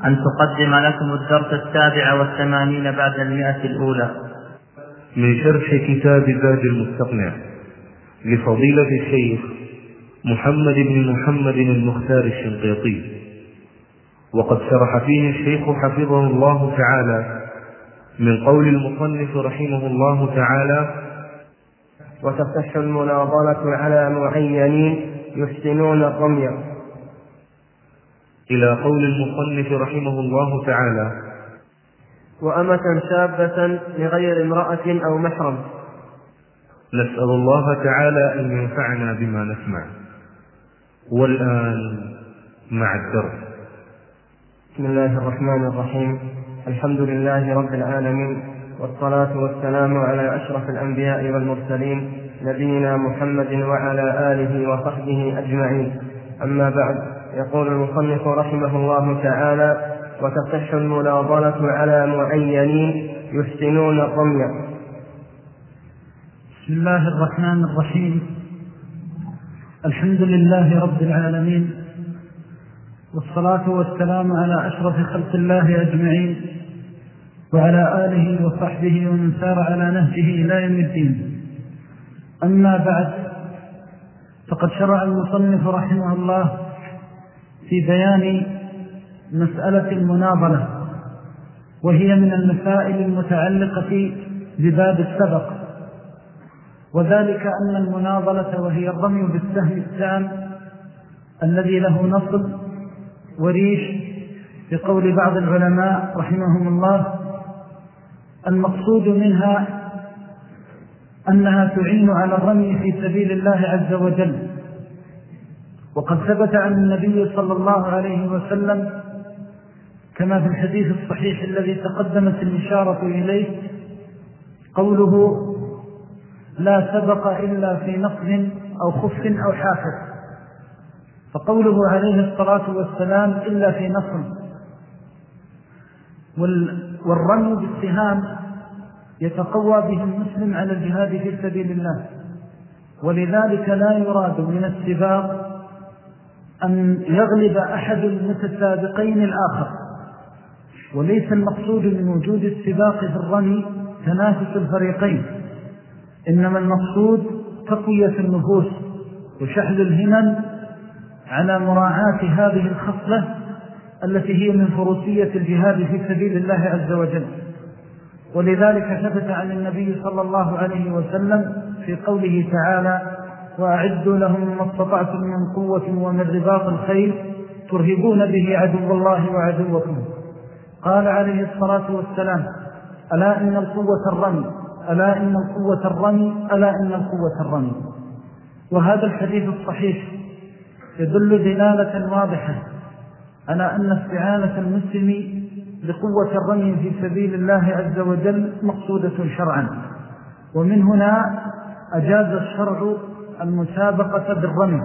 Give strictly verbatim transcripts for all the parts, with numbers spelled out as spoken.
أن تقدم لكم الدرس السابع والثمانين بعد المئة الأولى من شرح كتاب زاد المستقنع لفضيلة الشيخ محمد بن محمد المختار الشنقيطي، وقد شرح فيه الشيخ حفظه الله تعالى من قول المصنف رحمه الله تعالى: وتصح المناظرة على معينين يحسنون الرمي، إلى قول المصنف رحمه الله تعالى: وأمة شابة لغير امرأة أو محرم. نسأل الله تعالى أن ينفعنا بما نسمع. والآن مع الدرس. بسم الله الرحمن الرحيم. الحمد لله رب العالمين، والصلاة والسلام على أشرف الأنبياء والمرسلين نبينا محمد وعلى آله وصحبه أجمعين. أما بعد، يقول المصنف رحمه الله تعالى: وتصح المناظرة على معينين يحسنون الرمي. بسم الله الرحمن الرحيم. الحمد لله رب العالمين، والصلاة والسلام على أشرف خلق الله أجمعين، وعلى آله وصحبه ومن سار على نهجه إلى يوم الدين. أما بعد، فقد شرع المصنف رحمه الله في بيان مسألة المناظرة، وهي من المسائل المتعلقة بباب السبق، وذلك أن المناظرة وهي الرمي بالسهم السام الذي له نصب وريش، بقول بعض العلماء رحمهم الله المقصود منها أنها تعين على الرمي في سبيل الله عز وجل. وقد ثبت عن النبي صلى الله عليه وسلم كما في الحديث الصحيح الذي تقدمت الإشارة إليه قوله: لا سبق إلا في نصب أو خف أو حافظ. فقوله عليه الصلاة والسلام إلا في نصب. والرمي بالسهام يتقوى به المسلم على الجهاد في سبيل الله، ولذلك لا يراد من السباق أن يغلب أحد المتسابقين الآخر، وليس المقصود من وجود السباق في الرمي تنافس الفريقين، إنما المقصود تقوية النفوس وشحذ الهمم على مراعاة هذه الخصلة التي هي من فروسية الجهاد في سبيل الله عز وجل. ولذلك ثبت عن النبي صلى الله عليه وسلم في قوله تعالى: وأعدوا لهم ما استطعتم من قوة ومن رباط الخيل ترهبون به عدو الله وعدوكم. قال عليه الصلاة والسلام: ألا إن القوة الرمي، ألا إن القوة الرمي، ألا إن القوة الرمي. وهذا الحديث الصحيح يدل دلالة واضحة على أن استعانة المسلم بقوة الرمي في سبيل الله عز وجل مقصودة شرعا. ومن هنا أجاز الشرع المسابقة بالرمي،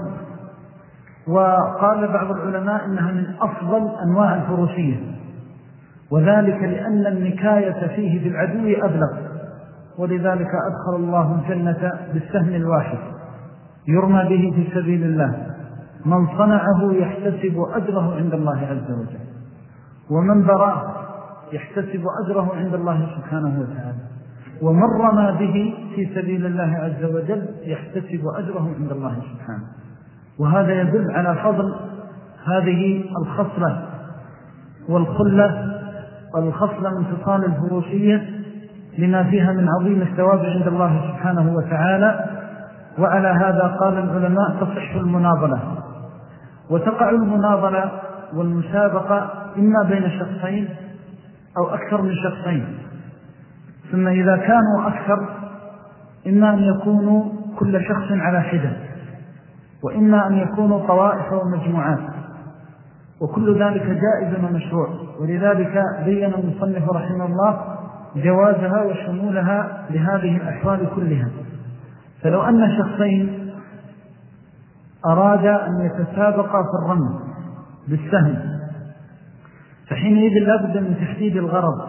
وقال بعض العلماء إنها من أفضل أنواع الفروسية، وذلك لأن النكاية فيه بالعدو أبلغ، ولذلك أدخل الله الجنة بالسهم الواحد يرمى به في سبيل الله. من صنعه يحتسب أجره عند الله عز وجل، ومن براه يحتسب أجره عند الله سبحانه وتعالى، ومن رمى به في سبيل الله عز وجل يحتسب أجره عند الله سبحانه. وهذا يدل على فضل هذه الخصلة والخلة والخصلة من خصال الفروسية لما فيها من عظيم الثواب عند الله سبحانه وتعالى. وعلى هذا قال العلماء: تصح المناظرة. وتقع المناظرة والمسابقة إما بين شخصين أو أكثر من شخصين، ثم إذا كانوا أكثر إما أن يكونوا كل شخص على حدة، وإما أن يكونوا طوائف ومجموعات، وكل ذلك جائز ومشروع. ولذلك بين المصنف رحمه الله جوازها وشمولها لهذه الأحوال كلها. فلو أن شخصين أراد أن يتسابقا في الرمي بالسهم، فحينئذ لابد من تحديد الغرض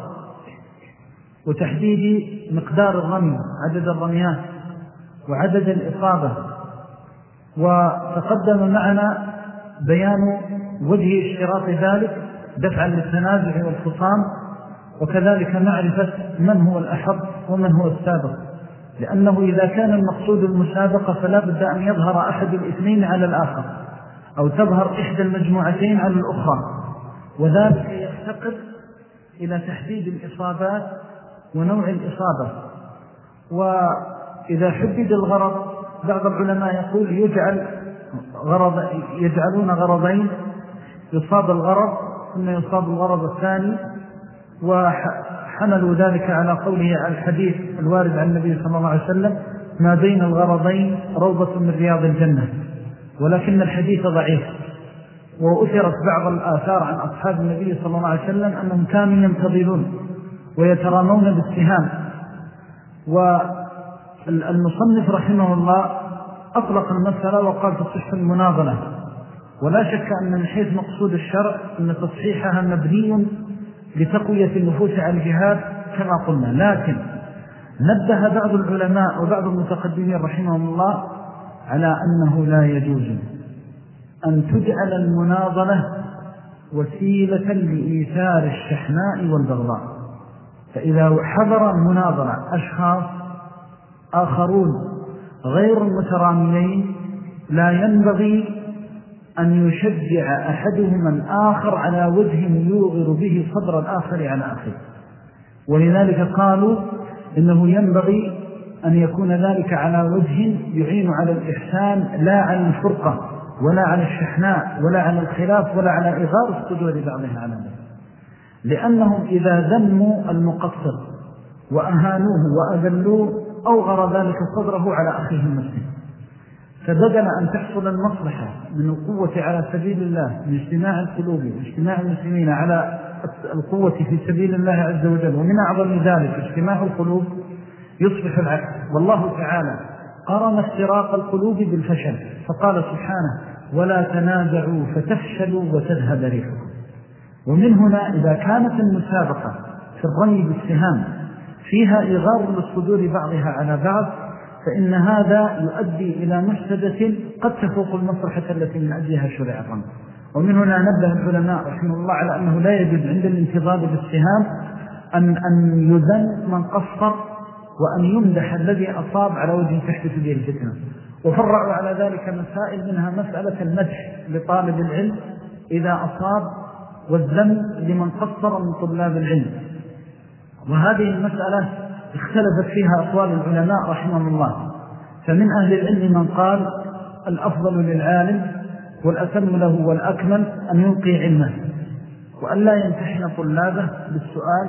وتحديد مقدار الرمي، عدد الرميات وعدد الإصابة. وتقدم معنا بيان وجه اشتراط ذلك دفعا للتنازع والخصام، وكذلك معرفة من هو الأحق ومن هو السابق، لأنه إذا كان المقصود المسابقة فلا بد أن يظهر أحد الاثنين على الآخر، أو تظهر إحدى المجموعتين على الأخرى، وذلك يفتقر إلى تحديد الإصابات ونوع الإصابة. وإذا حدد الغرض بعض العلماء يقول يجعل غرض يجعلون غرضين، يصاب الغرض ثم يصاب الغرض الثاني، وحملوا ذلك على قوله على الحديث الوارد عن النبي صلى الله عليه وسلم ما بين الغرضين روضة من رياض الجنة، ولكن الحديث ضعيف. وأثرت بعض الآثار عن أصحاب النبي صلى الله عليه وسلم أنهم كانوا ينتظرون ويترامون بالسهام. والمصنف رحمه الله أطلق المسألة وقال تصح المناظرة، ولا شك أن من حيث مقصود الشرع أن تصحيحها مبني لتقوية النفوس على الجهاد كما قلنا، لكن نبه بعض العلماء وبعض المتقدمين رحمهم الله على أنه لا يجوز أن تجعل المناظرة وسيلة لإيثار الشحناء والبغضاء. فإذا حضر المناظرة أشخاص آخرون غير المتراميين لا ينبغي أن يشجع أحدهما الآخر على وجه يوغر به صدر الآخر على أخيه، ولذلك قالوا إنه ينبغي أن يكون ذلك على وجه يعين على الإحسان لا على الفرقة ولا على الشحناء ولا على الخلاف ولا على إغار الصدور بعضها على بعض، لأنهم إذا ذموا المقصر وأهانوه وأذلوه أوغر ذلك صدره على أخيه المسلم. فبدل أن تحصل المصلحة من القوة على سبيل الله من اجتماع القلوب واجتماع المسلمين على القوة في سبيل الله عز وجل، ومن أعظم ذلك اجتماع القلوب، يصبح العكس. والله تعالى قرن افتراق القلوب بالفشل، فقال سبحانه ولا تنازعوا فتفشلوا وتذهب ريحكم. ومن هنا إذا كانت المسابقة في الرمي بالسهام فيها إغار للصدور بعضها على بعض، فإن هذا يؤدي إلى مفسدة قد تفوق المصلحة التي من أجلها شرع الرمي. ومن هنا نبه العلماء رحمه الله على أنه لا يجوز عند الانتظار بالسهام أن, أن يذن من قصر، وأن يمدح الذي أصاب على وجه تحدث به الفتنة. وفرعوا على ذلك مسائل، منها مسألة المدح لطالب العلم إذا أصاب، والذم لمن قصر من طلاب العلم. وهذه المسألة اختلفت فيها أقوال العلماء رحمهم الله، فمن أهل العلم من قال الأفضل للعالم والأتم له والأكمل أن يلقي علمه وأن لا يمتحن طلابه بالسؤال،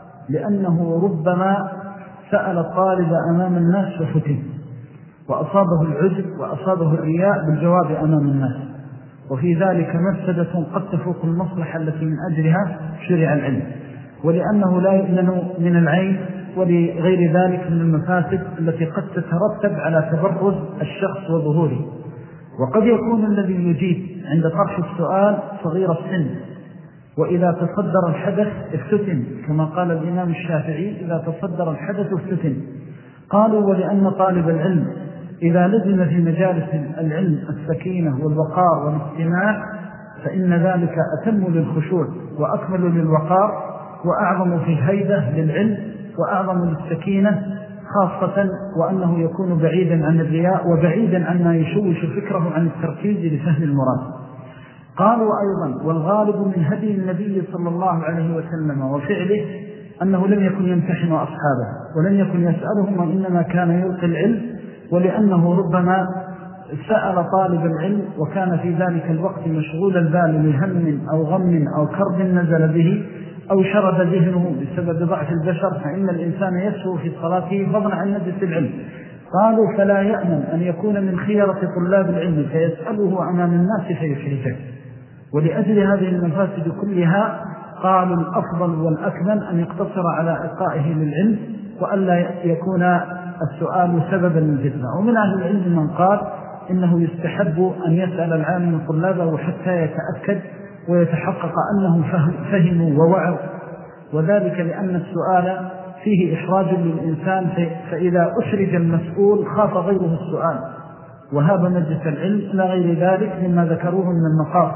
لأنه ربما سأل الطالب أمام الناس وفتن وأصابه العجب وأصابه الرياء بالجواب أمام الناس، وفي ذلك مفسدة قد تفوق المصلحة التي من أجلها شرع العلم، ولأنه لا يؤمن من العين ولغير ذلك من المفاسد التي قد تترتب على تبرز الشخص وظهوره. وقد يكون الذي يجيب عند طرح السؤال صغير السن، وإذا تصدر الحدث افتتن، كما قال الإمام الشافعي إذا تصدر الحدث افتتن. قالوا ولأن طالب العلم إذا لزم في مجالس العلم السكينة والوقار والاستماع فإن ذلك أتم للخشوع وأكمل للوقار وأعظم في الهيبة للعلم وأعظم للسكينة، خاصة وأنه يكون بعيدا عن الرياء وبعيدا عن ما يشوش فكره عن التركيز لفهم المراد. قالوا أيضا والغالب من هدي النبي صلى الله عليه وسلم وفعله أنه لم يكن يمتحن أصحابه ولم يكن يسألهم، وإنما كان يلقي العلم، ولأنه ربما سأل طالب العلم وكان في ذلك الوقت مشغول البال لهم أو غم أو كرب نزل به أو شرد ذهنه بسبب ضعف البشر، فإن الإنسان يسهو في صلاته فضلا عن مجلس العلم. قالوا فلا يأمن أن يكون من خيرة طلاب العلم فيسأله أمام الناس فيشركه. ولأجل هذه المفاسد كلها قالوا الأفضل والأكمل أن يقتصر على إلقائه للعلم وألا يكون السؤال سببا للفتنة. ومن أهل العلم من قال إنه يستحب أن يسأل العالم طلابه حتى يتأكد ويتحقق أنهم فهموا ووعوا، وذلك لأن السؤال فيه إحراج للإنسان، فإذا أحرج المسؤول خاف غيره السؤال وهاب مجلس العلم إلى غير ذلك مما ذكروه من المقاصد.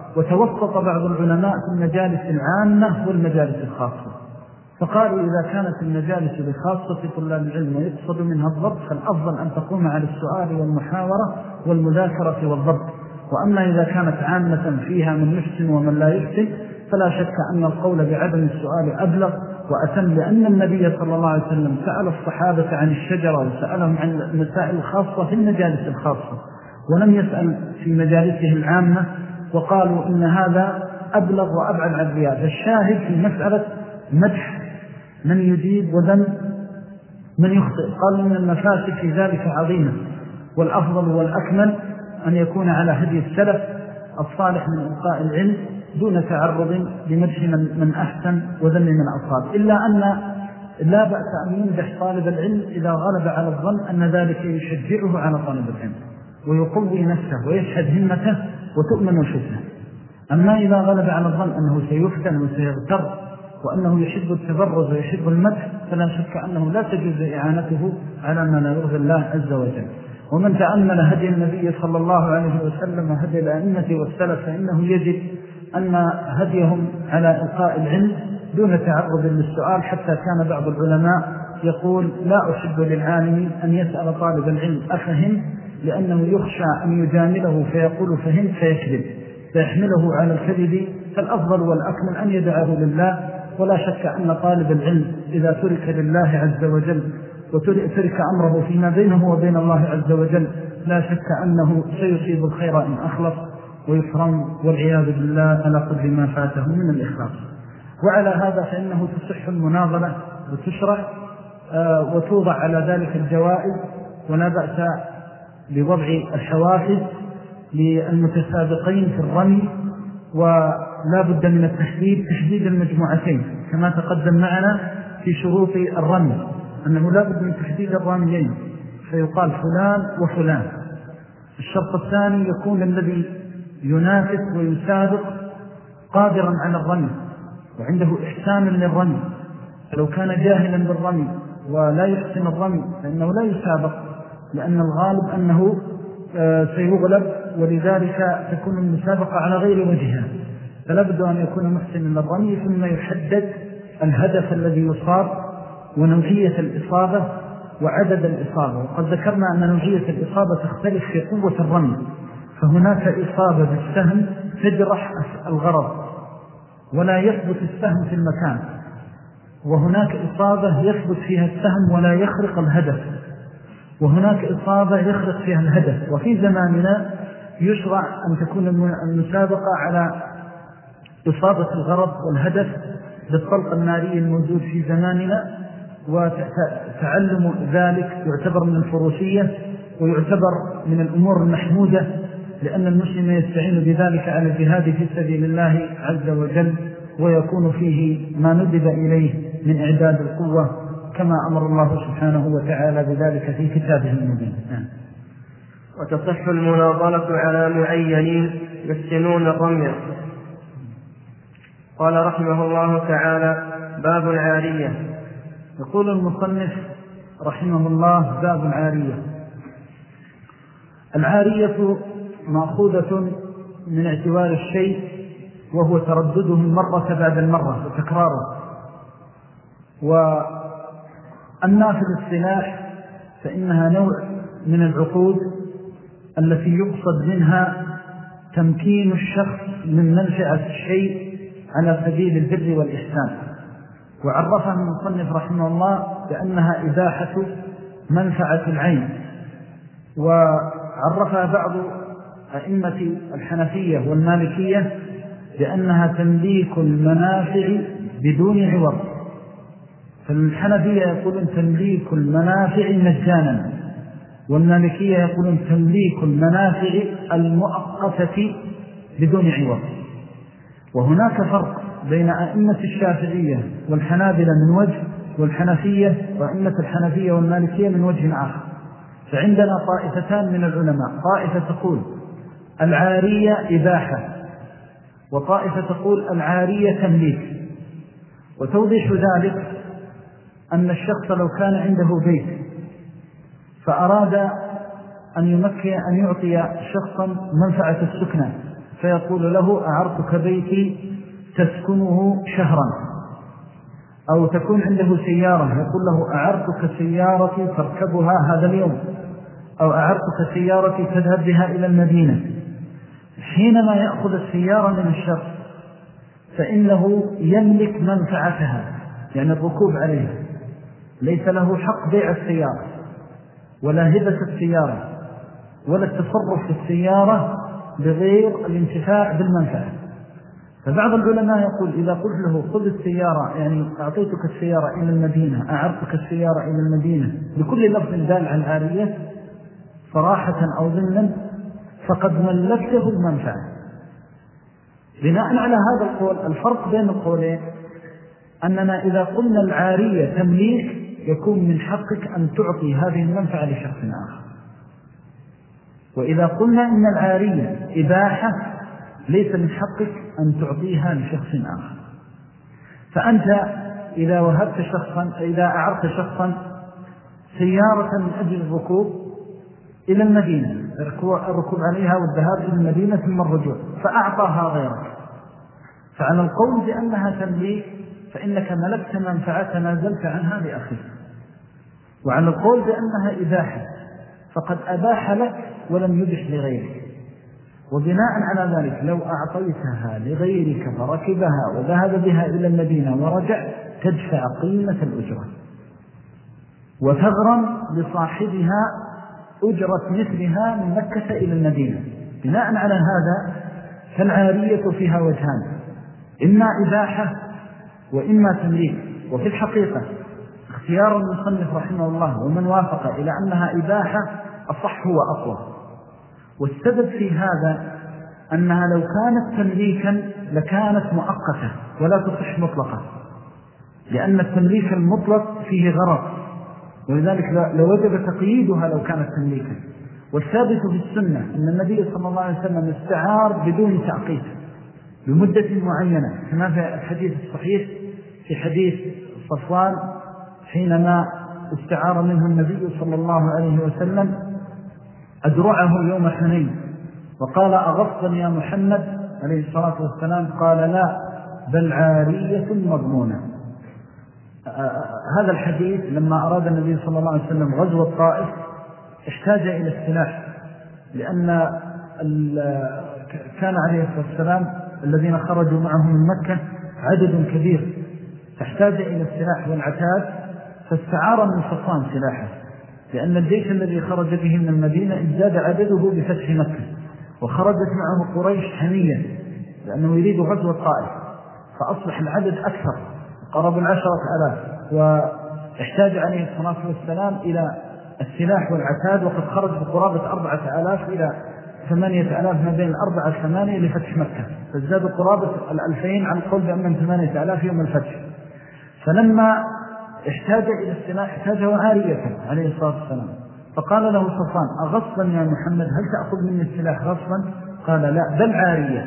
وتوسط بعض العلماء في المجالس العامة والمجالس الخاصة، فقالوا إذا كانت المجالس لخاصة طلاب العلم ويقصد منها الضبط فالأفضل أن تقوم على السؤال والمحاورة والمذاكرة والضبط، وأما إذا كانت عامة فيها من يحسن ومن لا يحسن فلا شك أن القول بعدم السؤال أبلغ وأتم، لأن النبي صلى الله عليه وسلم سأل الصحابة عن الشجرة وسألهم عن المسائل الخاصة في المجالس الخاصة، ولم يسأل في مجالسه العامة، وقالوا إن هذا أبلغ وأبعد عن الرياء. الشاهد في مسألة مدح من يجيب وذم من يخطئ، قالوا إن المفاسد في ذلك عظيمة، والأفضل والأكمل أن يكون على هدي السلف الصالح من إلقاء العلم دون تعرض لمدح من أحسن وذم من أصاب، إلا أن لا بأس أن يمدح طالب العلم إذا غلب على الظن أن ذلك يشجعه على طالب العلم ويقوي نفسه ويشهد همته وتؤمن شفته. أما إذا غلب على الظن أنه سيفتن وسيغتر وأنه يحب التبرز ويحب المدح فلا شك أنه لا تجوز إعانته على ما لا يرضي الله عز وجل. ومن تأمل هدي النبي صلى الله عليه وسلم وهدي الأئمة والسلف فإنه يجد أن هديهم على إلقاء العلم دون تعرض للسؤال، حتى كان بعض العلماء يقول لا أحب للعالم أن يسأل طالب العلم أفهم، لأنه يخشى أن يجامله فيقول فهمت فيكذب فيحمله على الكذب، فالأفضل والأكمل أن يدعه لله. ولا شك أن طالب العلم إذا ترك لله عز وجل وترك أمره فيما بينه وبين الله عز وجل لا شك أنه سيصيب الخير إن أخلص ويكرم والعياذ بالله على قدر ما فاته من الإخلاص. وعلى هذا فإنه تصح المناظرة وتشرح آه وتوضع على ذلك الجوائز، ولا بأس بوضع الحوافز للمتسابقين في الرمي، ولا بد من التحديد تحديد المجموعتين كما تقدم معنا في شروط الرمي أنه لا بد من تحديد الراميين، فيقال فلان وفلان. الشرط الثاني يكون الذي ينافس ويسابق قادرا على الرمي وعنده إحسان للرمي، فلو كان جاهلا بالرمي ولا يحسن الرمي فإنه لا يسابق، لأن الغالب أنه سيغلب، ولذلك تكون المسابقة على غير وجهها. فلا بد أن يكون محسن للرمي، ثم يحدد الهدف الذي يصاب ونوعية الإصابة وعدد الإصابة. وقد ذكرنا أن نوعية الإصابة تختلف في قوة الرمي، فهناك إصابة بالسهم تجرح الغرض ولا يثبت السهم في المكان، وهناك إصابة يثبت فيها السهم ولا يخرق الهدف، وهناك إصابة يخرق فيها الهدف. وفي زماننا يشرع أن تكون المسابقة على إصابة الغرض والهدف بالطلق الناري الموجود في زماننا، وتعلم ذلك يعتبر من الفروسية ويعتبر من الأمور المحمودة، لأن المسلم يستعين بذلك على الجهاد في سبيل الله عز وجل، ويكون فيه ما ندب إليه من إعداد القوة كما أمر الله سبحانه وتعالى بذلك في كتابه المبين. وتصح المناظرة على معينين يحسنون الرمي. قال رحمه الله تعالى: باب العارية. يقول المصنف رحمه الله: باب العارية. العارية مأخوذة من اعتبار الشيء وهو تردده المرة بعد المرة وتكراره. وأما في الاصطلاح فإنها نوع من العقود التي يقصد منها تمكين الشخص من منفعة الشيء على سبيل البر والإحسان. وعرفها المصنف رحمه الله بأنها إباحة منفعة العين، وعرفها بعض أئمة الحنفية والمالكية بأنها تمليك المنافع بدون عوض. فالحنفية يقولون تمليك المنافع مجانا، والمالكية يقولون تمليك المنافع المؤقتة بدون عوض. وهناك فرق بين أئمة الشافعية والحنابلة من وجه، والحنفية وأئمة الحنفية والمالكية من وجه آخر. فعندنا طائفتان من العلماء، طائفة تقول العارية إباحة، وطائفة تقول العارية تمليك. وتوضيح ذلك أن الشخص لو كان عنده بيت فأراد أن يمكن أن يعطي شخصا منفعة السكنة، فيقول له أعرتك بيتي تسكنه شهرا، أو تكون عنده سيارة يقول له أعرتك سيارتي تركبها هذا اليوم، أو أعرتك سيارتي تذهب بها إلى المدينة. حينما يأخذ السيارة من الشخص فإنه يملك منفعتها، يعني الركوب عليها، ليس له حق بيع السيارة ولا هبة السيارة ولا التصرف في السيارة بغير الانتفاع بالمنفعة. فبعض العلماء يقول إذا قلت له خذ السيارة، يعني أعطيتك السيارة إلى المدينة، أعرتك السيارة إلى المدينة، بكل لفظ دال عن عارية صراحة أو ضمنا، فقد ملكته المنفعة. بناء على هذا القول الفرق بين القولين أننا إذا قلنا العارية تمليك يكون من حقك أن تعطي هذه المنفعة لشخص آخر، وإذا قلنا إن العارية إباحة ليس من حقك أن تعطيها لشخص آخر. فأنت إذا وهبت شخصا، إذا أعرت شخصا سيارة من أجل الركوب إلى المدينة، الركوب عليها والذهاب إلى المدينة ثم الرجوع، فأعطاها غيرك، فعلى القول بأنها تمليك فإنك ملكت منفعة نازلت عنها لأخيك. وعلى القول بأنها إباحة فقد أباح لك ولم يبح لغيرك. وبناء على ذلك لو أعطيتها لغيرك فركبها وذهب بها إلى المدينة ورجع تدفع قيمة الأجرة وتغرم لصاحبها أجرة مثلها من مكة إلى المدينة. بناء على هذا فالعارية فيها وجهان، إما إباحة وإما تمليك. وفي الحقيقة اختيار المصنف رحمه الله ومن وافق إلى أنها إباحة أصح وأقوى. والسبب في هذا أنها لو كانت تمليكا لكانت مؤقتة ولا تصح مطلقة، لأن التمليك المطلق فيه غرض، ولذلك لوجب تقييدها لو كانت تمليكا. والثابت في السنة أن النبي صلى الله عليه وسلم استعار بدون تعقيد بمدة معينة، كما في الحديث الصحيح في حديث صفوان حينما استعار منه النبي صلى الله عليه وسلم أدرعه يوم حنين وقال أغصن يا محمد عليه الصلاة والسلام، قال لا بل عارية مضمونة. هذا الحديث لما أراد النبي صلى الله عليه وسلم غزو الطائف احتاج إلى السلاح، لأن كان عليه الصلاة والسلام الذين خرجوا معه من مكة عدد كبير، فاحتاج إلى السلاح والعتاد، فاستعار من صفوان سلاحه، لأن الجيش الذي خرج به من المدينة ازداد عدده بفتح مكة، وخرجت معه قريش حمية لأنه يريد غزو الطائف، فأصبح العدد أكثر قرب العشرة آلاف، واحتاج عليه الصلاة والسلام إلى السلاح والعتاد، وقد خرج بقرابة أربعة آلاف إلى ثمانية آلاف ما بين الأربعة الثمانية لفتح مكة، فازداد قرابة الألفين عن القول بأمن ثمانية آلاف يوم الفتح. فلما احتاج إلى السلاح احتاجه عارية عليه الصلاة والسلام، فقال له صفوان أغصبا يا محمد هل تأخذ مني السلاح غصبا؟ قال لا بل عارية،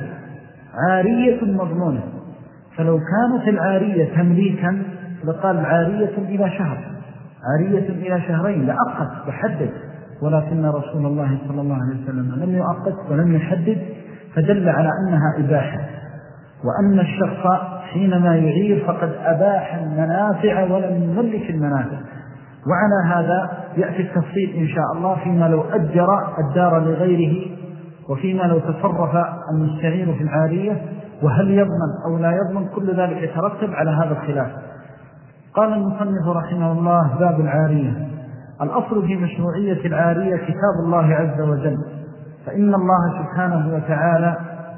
عارية مضمونة. فلو كانت العارية تمليكا لقال عارية إلى شهر، عارية إلى شهرين لأقصد وحدد، ولكن رسول الله صلى الله عليه وسلم لم يؤقت ولم يحدد، فدل على أنها إباحة، وأن الشخص حينما يعير فقد أباح المنافع ولم يملك المنافع. وعلى هذا يأتي التفصيل إن شاء الله فيما لو أجر الدار لغيره، وفيما لو تصرف المستعير في العارية، وهل يضمن أو لا يضمن، كل ذلك يترتب على هذا الخلاف. قال المصنف رحمه الله باب العارية. الأصل في مشروعية العارية كتاب الله عز وجل، فإن الله سبحانه وتعالى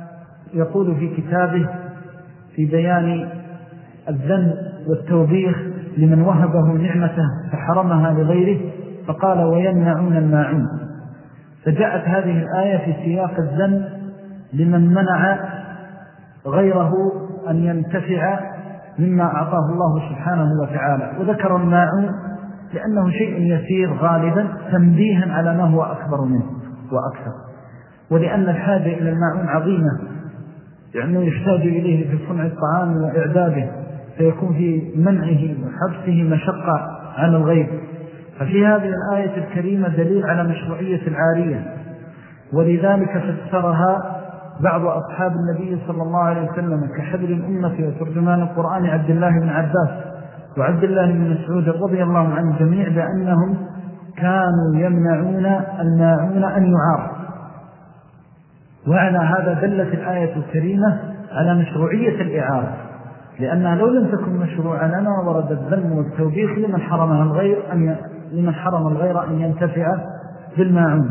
يقول في كتابه في بيان الذنب والتوبيخ لمن وهبه نعمته فحرمها لغيره، فقال ويمنعون الماعون. فجاءت هذه الآية في سياق الذنب لمن منع غيره أن ينتفع مما أعطاه الله سبحانه وتعالى، وذكر الماعون لأنه شيء يسير غالبا تنبيها على ما هو أكبر منه وأكثر، ولأن الحاجة إلى الماعون عظيمة، لأنه يحتاج إليه في صنع الطعام وإعداده، فيكون في منعه وحبسه مشقة على الغير. ففي هذه الآية الكريمة دليل على مشروعية العارية، ولذلك فسرها بعض أصحاب النبي صلى الله عليه وسلم كحبر الأمة وترجمان القرآن عبد الله بن عباس وعبد الله بن مسعود رضي الله عن الجميع بأنهم كانوا يمنعون الماعون أن يعار. وعلى هذا دلت الآية الكريمة على مشروعية الإعارة، لأنها لو لم تكن مشروعا لما ورد الذم والتوبيخ لمن حرمها الغير أن لمن حرم الغير أن ينتفع بالماعون.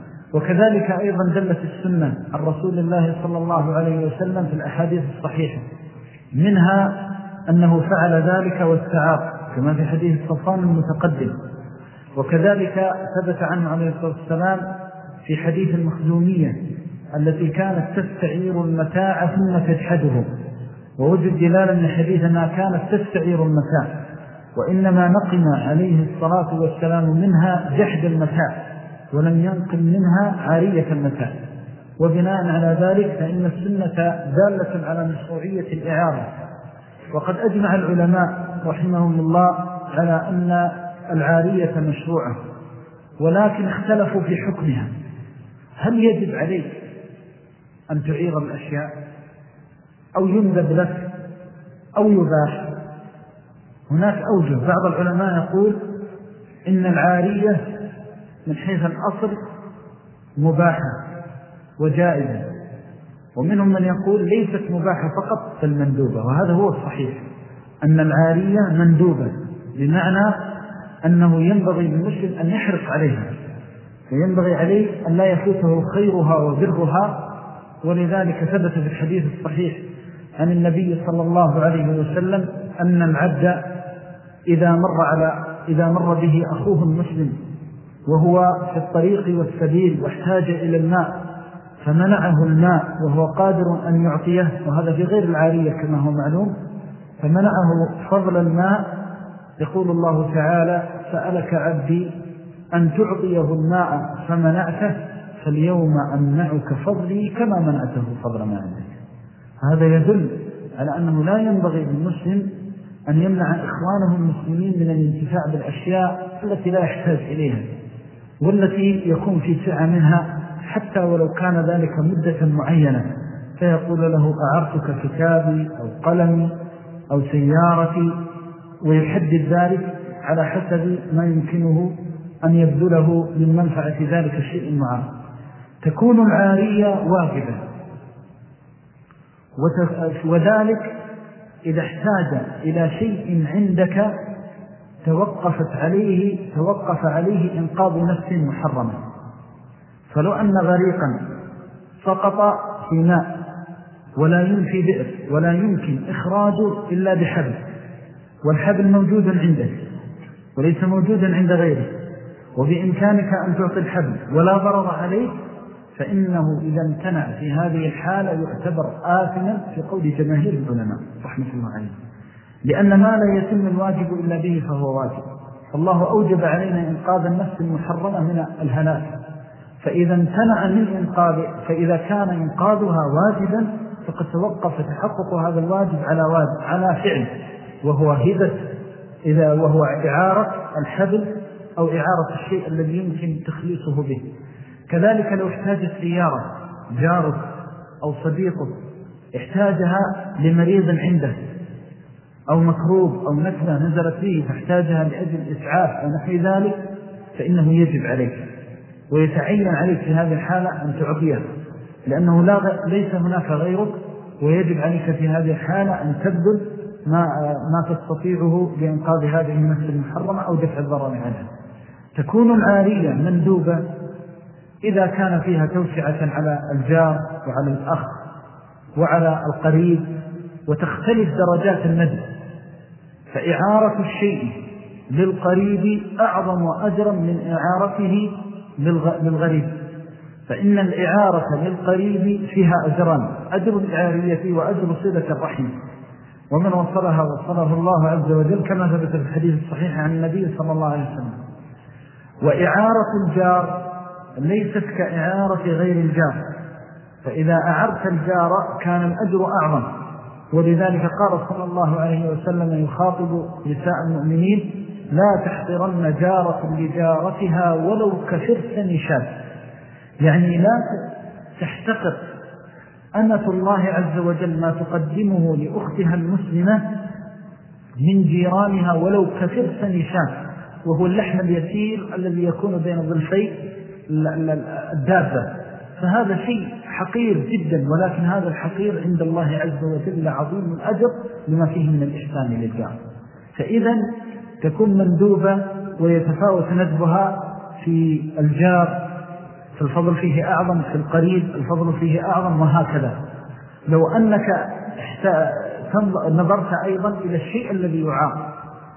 وكذلك أيضا دلت السنة عن رسول الله صلى الله عليه وسلم في الأحاديث الصحيحة، منها أنه فعل ذلك واستعار كما في حديث الصفان المتقدم. وكذلك ثبت عنه عليه الصلاة والسلام في حديث المخزومية التي كانت تستعير المتاع ثم تجحده، ووجد دلالة من حديث ما كانت تستعير المتاع، وإنما نقم عليه الصلاة والسلام منها جحد المتاع ولم ينقم منها عارية المتاع. وبناء على ذلك فإن السنة دالة على مشروعية الإعارة. وقد أجمع العلماء رحمهم الله على أن العارية مشروعة، ولكن اختلفوا في حكمها. هل يجب عليك أن تعير الأشياء أو يندب لك أو يباح؟ هناك أوجه. بعض العلماء يقول إن العارية من حيث الأصل مباحة وجائزة، ومنهم من يقول ليست مباحة فقط بل مندوبة، وهذا هو الصحيح أن العارية مندوبة، بمعنى أنه ينبغي للمسلم أن يحرص عليها، وينبغي عليه أن لا يفوته خيرها وبرها. ولذلك ثبت في الحديث الصحيح عن النبي صلى الله عليه وسلم أن العبد إذا مر, على إذا مر به أخوه المسلم وهو في الطريق والسبيل واحتاج إلى الماء فمنعه الماء وهو قادر أن يعطيه، وهذا في غير العارية كما هو معلوم، فمنعه فضل الماء، يقول الله تعالى: سألك عبدي أن تعطيه الماء فمنعته، فاليوم أمنعك فضلي كما منعته فضل ما عندك. هذا يدل على أنه لا ينبغي للمسلم أن يمنع إخوانه المسلمين من الانتفاع بالأشياء التي لا يحتاج إليها والتي يكون في سعة منها، حتى ولو كان ذلك مدة معينة، فيقول له: أعرتك كتابي أو قلمي أو سيارتي، ويحدد ذلك على حسب ما يمكنه أن يبذله من منفعة ذلك الشيء المعارض. تكون العارية واجبة، وذلك إذا احتاج إلى شيء عندك توقفت عليه توقف عليه إنقاذ نفس محرمة. فلو أن غريقا سقط في ماء ولا ينفي بئر ولا يمكن إخراجه إلا بحبل، والحبل موجود عندك وليس موجودا عند غيره، وبإمكانك أن تعطي الحبل ولا ضرر عليك، فإنه إذا امتنع في هذه الحالة يعتبر آثما في قول جماهير العلماء رحمة الله عليه، لأن ما لا يتم الواجب إلا به فهو واجب. فالله أوجب علينا إنقاذ النفس المحرمة من الهلاك، فإذا امتنع من إنقاذ فإذا كان إنقاذها واجبا فقد توقف تحقق هذا الواجب على واجب على فعل، وهو هبة إذا وهو إعارة الحبل أو إعارة الشيء الذي يمكن تخليصه به. كذلك لو احتاجت سيارة جارك أو صديقك احتاجها لمريض عنده أو مكروب أو نكبة نزلت فيه فاحتاجها لأجل إسعاف أو نحو ذلك، فإنه يجب عليك ويتعين عليك في هذه الحالة أن تعطيها، لأنه لا غ... ليس هناك غيرك، ويجب عليك في هذه الحالة أن تبذل ما, ما تستطيعه بإنقاذ هذه النفس المحرمة أو دفع الضرر عنها. تكون العارية مندوبة إذا كان فيها توسعة على الجار وعلى الأخ وعلى القريب، وتختلف درجات الندب. فإعارة الشيء للقريب أعظم أجرا من إعارته للغريب، فإن الإعارة للقريب فيها أجران: أجر الإعارية وأجر صلة الرحم، ومن وصلها وصله الله عز وجل كما ثبت في الحديث الصحيح عن النبي صلى الله عليه وسلم. وإعارة الجار ليست كإعارة غير الجار، فإذا أعرت الجار كان الأجر أعظم، ولذلك قال صلى الله عليه وسلم يخاطب نساء المؤمنين: لا تحقرن جارة لجارتها ولو كفرس نشاب، يعني لا تحتقر أمة الله عز وجل ما تقدمه لأختها المسلمة من جيرانها ولو كفرس نشاء، وهو اللحم اليسير الذي يكون بين ظلفي الدابة، فهذا شيء حقير جدا، ولكن هذا الحقير عند الله عز وجل عظيم الأجر لما فيه من الإحسان للجار. فإذا تكون مندوبة ويتفاوت ندبها في الجار، في الفضل فيه أعظم، في القريب الفضل فيه أعظم، وهكذا. لو أنك نظرت أيضا إلى الشيء الذي يعار،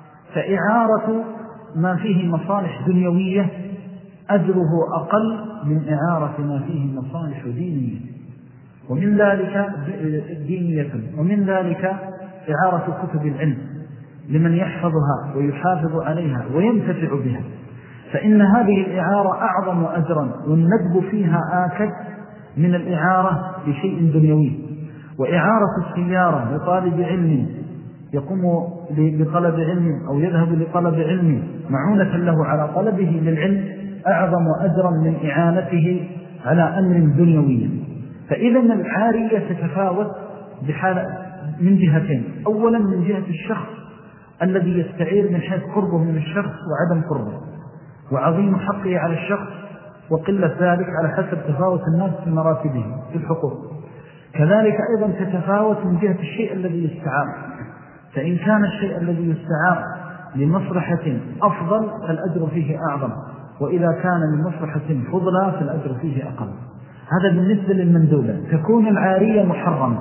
فإعارة ما فيه مصالح دنيوية أجره أقل من إعارة ما فيه مصالح دينية، ومن ذلك دينية، ومن ذلك إعارة كتب العلم لمن يحفظها ويحافظ عليها وينتفع بها، فإن هذه الإعارة أعظم أجرا، والندب فيها آكد من الإعارة لشيء دنيوي. وإعارة السيارة لطالب علم يقوم بطلب علم أو يذهب لطلب علم معونة له على طلبه للعلم أعظم أجرا من إعانته على أمر دنيوي. فإذا العارية تتفاوت بحالة من جهتين: أولا من جهة الشخص الذي يستعير من حيث قربه من الشخص وعدم قربه، وعظيم حقه على الشخص وقلة ذلك على حسب تفاوت الناس في مراتبهم في الحقوق. كذلك أيضا تتفاوت من جهة الشيء الذي يستعار، فإن كان الشيء الذي يستعار لمصلحة أفضل فالأجر فيه أعظم، وإذا كان لمصلحة فضلى فالأجر فيه أقل. هذا بالنسبة للمندوبة. تكون العارية محرمة،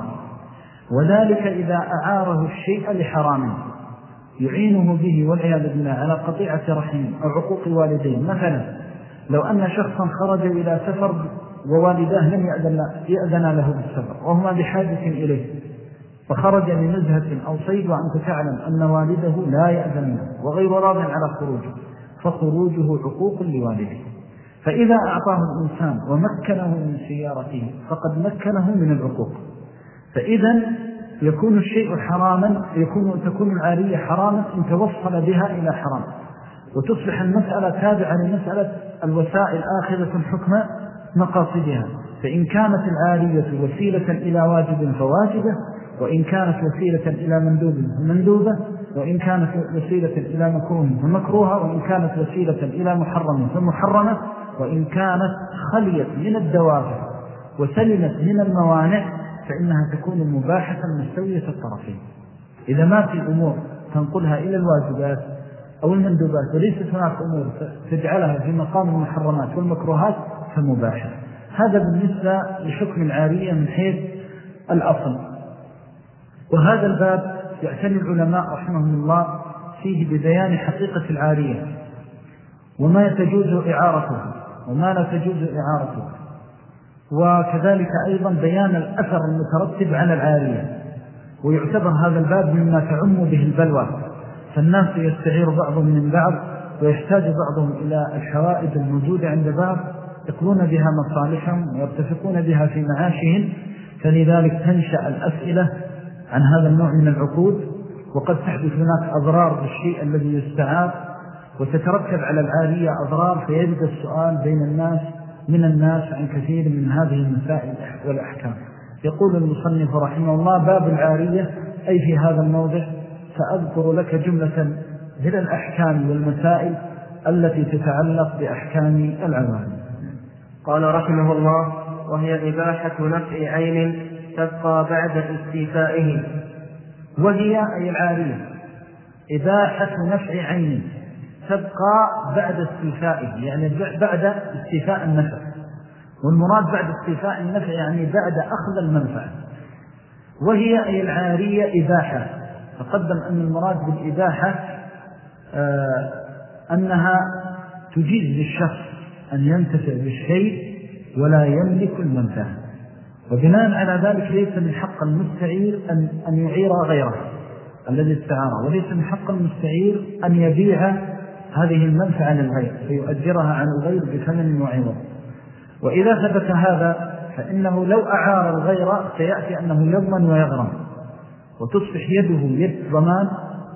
وذلك إذا أعاره الشيء لحرام يعينه به والعياذ بالله على قطيعة رحم أو عقوق والدين. مثلا لو أن شخصا خرج إلى سفر ووالداه لم يأذن له بالسفر وهما بحاجة إليه، فخرج لنزهة أو صيد وأنت تعلم أن والده لا يأذن له وغير راض على خروجه، فخروجه عقوق لوالده. فإذا أعطاه الإنسان ومكنه من سيارته فقد مكنه من العقوق. فإذا يكون الشيء حراما، يكون تكون العارية حراما إن توصل بها إلى حرام، وتصبح المسألة تابعة لمسألة الوسائل آخذة حكم مقاصدها. فإن كانت العارية وسيلة إلى واجب فواجبة، وإن كانت وسيلة إلى مندوب فمندوبة، وإن كانت وسيلة إلى مكروه فمكروهة، وإن كانت وسيلة إلى محرم فمحرمة، وإن كانت خليت من الدوافع وسلمت من الموانع فإنها تكون مباحة مستوية الطرفين. إذا ما في أمور تنقلها إلى الواجبات أو المندوبات وليست هناك أمور تجعلها في مقام المحرمات والمكروهات فمباحة. هذا بالنسبة لحكم العارية من حيث الأصل. وهذا الباب يعتني العلماء رحمهم الله فيه ببيان حقيقة العارية وما تجوز إعارته وما لا تجوز إعارته، وكذلك أيضا بيان الأثر المترتب على العارية. ويعتبر هذا الباب مما تعم به البلوى، فالناس يستعير بعضهم من بعض ويحتاج بعضهم إلى الحوائج الموجودة عند بعض يقضون بها مصالحهم ويرتفقون بها في معاشهم، فلذلك تنشأ الأسئلة عن هذا النوع من العقود، وقد تحدث هناك أضرار بالشيء الذي يستعار، وتترتب على العارية أضرار، فيبدأ السؤال بين الناس من الناس عن كثير من هذه المسائل والأحكام. يقول المصنف رحمه الله: باب العارية، أي في هذا الموضع سأذكر لك جملة من الأحكام والمسائل التي تتعلق بأحكام العوام. قال رحمه الله: وهي إباحة نفع عين تبقى بعد استيفائه. وهي أي العارية إباحة نفع عين تبقى بعد استيفائه، يعني بعد استيفاء النفع. والمراد بعد استيفاء النفع يعني بعد أخذ المنفعة. وهي أي العارية إباحة. تقدم أن المراد بالإباحة آه أنها تجيز للشخص أن ينتفع بالشيء ولا يملك المنفعة، وبناء على ذلك ليس من حق المستعير أن, أن يعير غيره الذي استعاره، وليس من حق المستعير أن يبيع هذه المنفعة للغير فيؤجرها عن الغير بثمن وعوض. وإذا ثبت هذا فإنه لو أعار الغير سيأتي أنه يضمن ويغرم، وتصبح يده يد ضمان،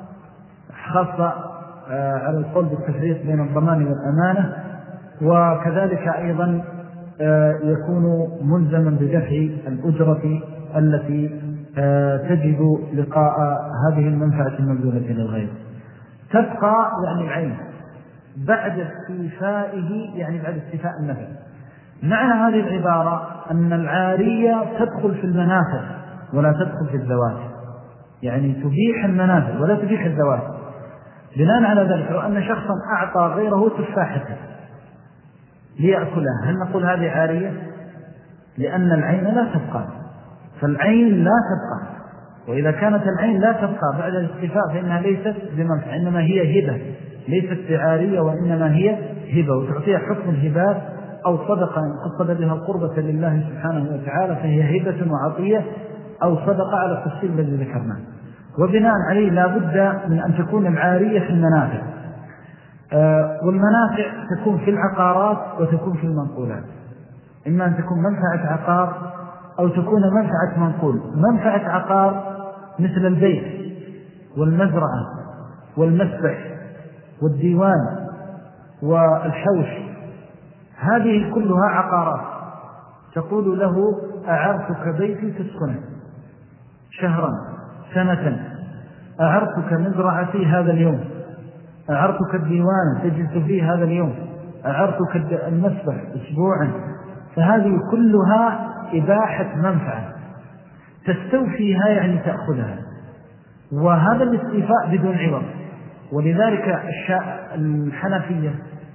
خاصة على القول بالتفريق بين الضمان والأمانة. وكذلك أيضا يكون ملزما بدفع الأجرة التي تجب لقاء هذه المنفعة المبذولة للغير. تبقى يعني العين بعد استيفائه، يعني بعد استيفاء النفع. معنى هذه العبارة أن العارية تدخل في المنافع ولا تدخل في الذوات، يعني تبيح المنافع ولا تبيح الذوات. بناء على ذلك لو أن شخصا أعطى غيره تفاحة ليأكلها، هل نقول هذه عارية؟ لأن العين لا تبقى، فالعين لا تبقى، وإذا كانت العين لا تبقى بعد الاستيفاء فإنها ليست بمنفع، إنما هي هبة، ليست بعارية وإنما هي هبة، وتعطيها حكم الهبات أو صدقة إن قصد بها القربة لله سبحانه وتعالى فهي هبة وعطية أو صدقة على التفصيل الذي ذكرناه. وبناء عليه لا بد من أن تكون العارية في المنافع، آه والمنافع تكون في العقارات وتكون في المنقولات، إما أن تكون منفعة عقار أو تكون منفعة منقول. منفعة عقار مثل البيت والمزرعة والمسبح والديوان والحوش، هذه كلها عقارات. تقول له أعرتك بيتي تسكنه شهرا سنة، أعرتك مزرعتي هذا اليوم، أعرتك الديوان تجلس فيه هذا اليوم، أعرتك المسبح أسبوعا. فهذه كلها إباحة منفعة تستوفيها يعني تأخذها، وهذا الاستيفاء بدون عوض. ولذلك الحنفية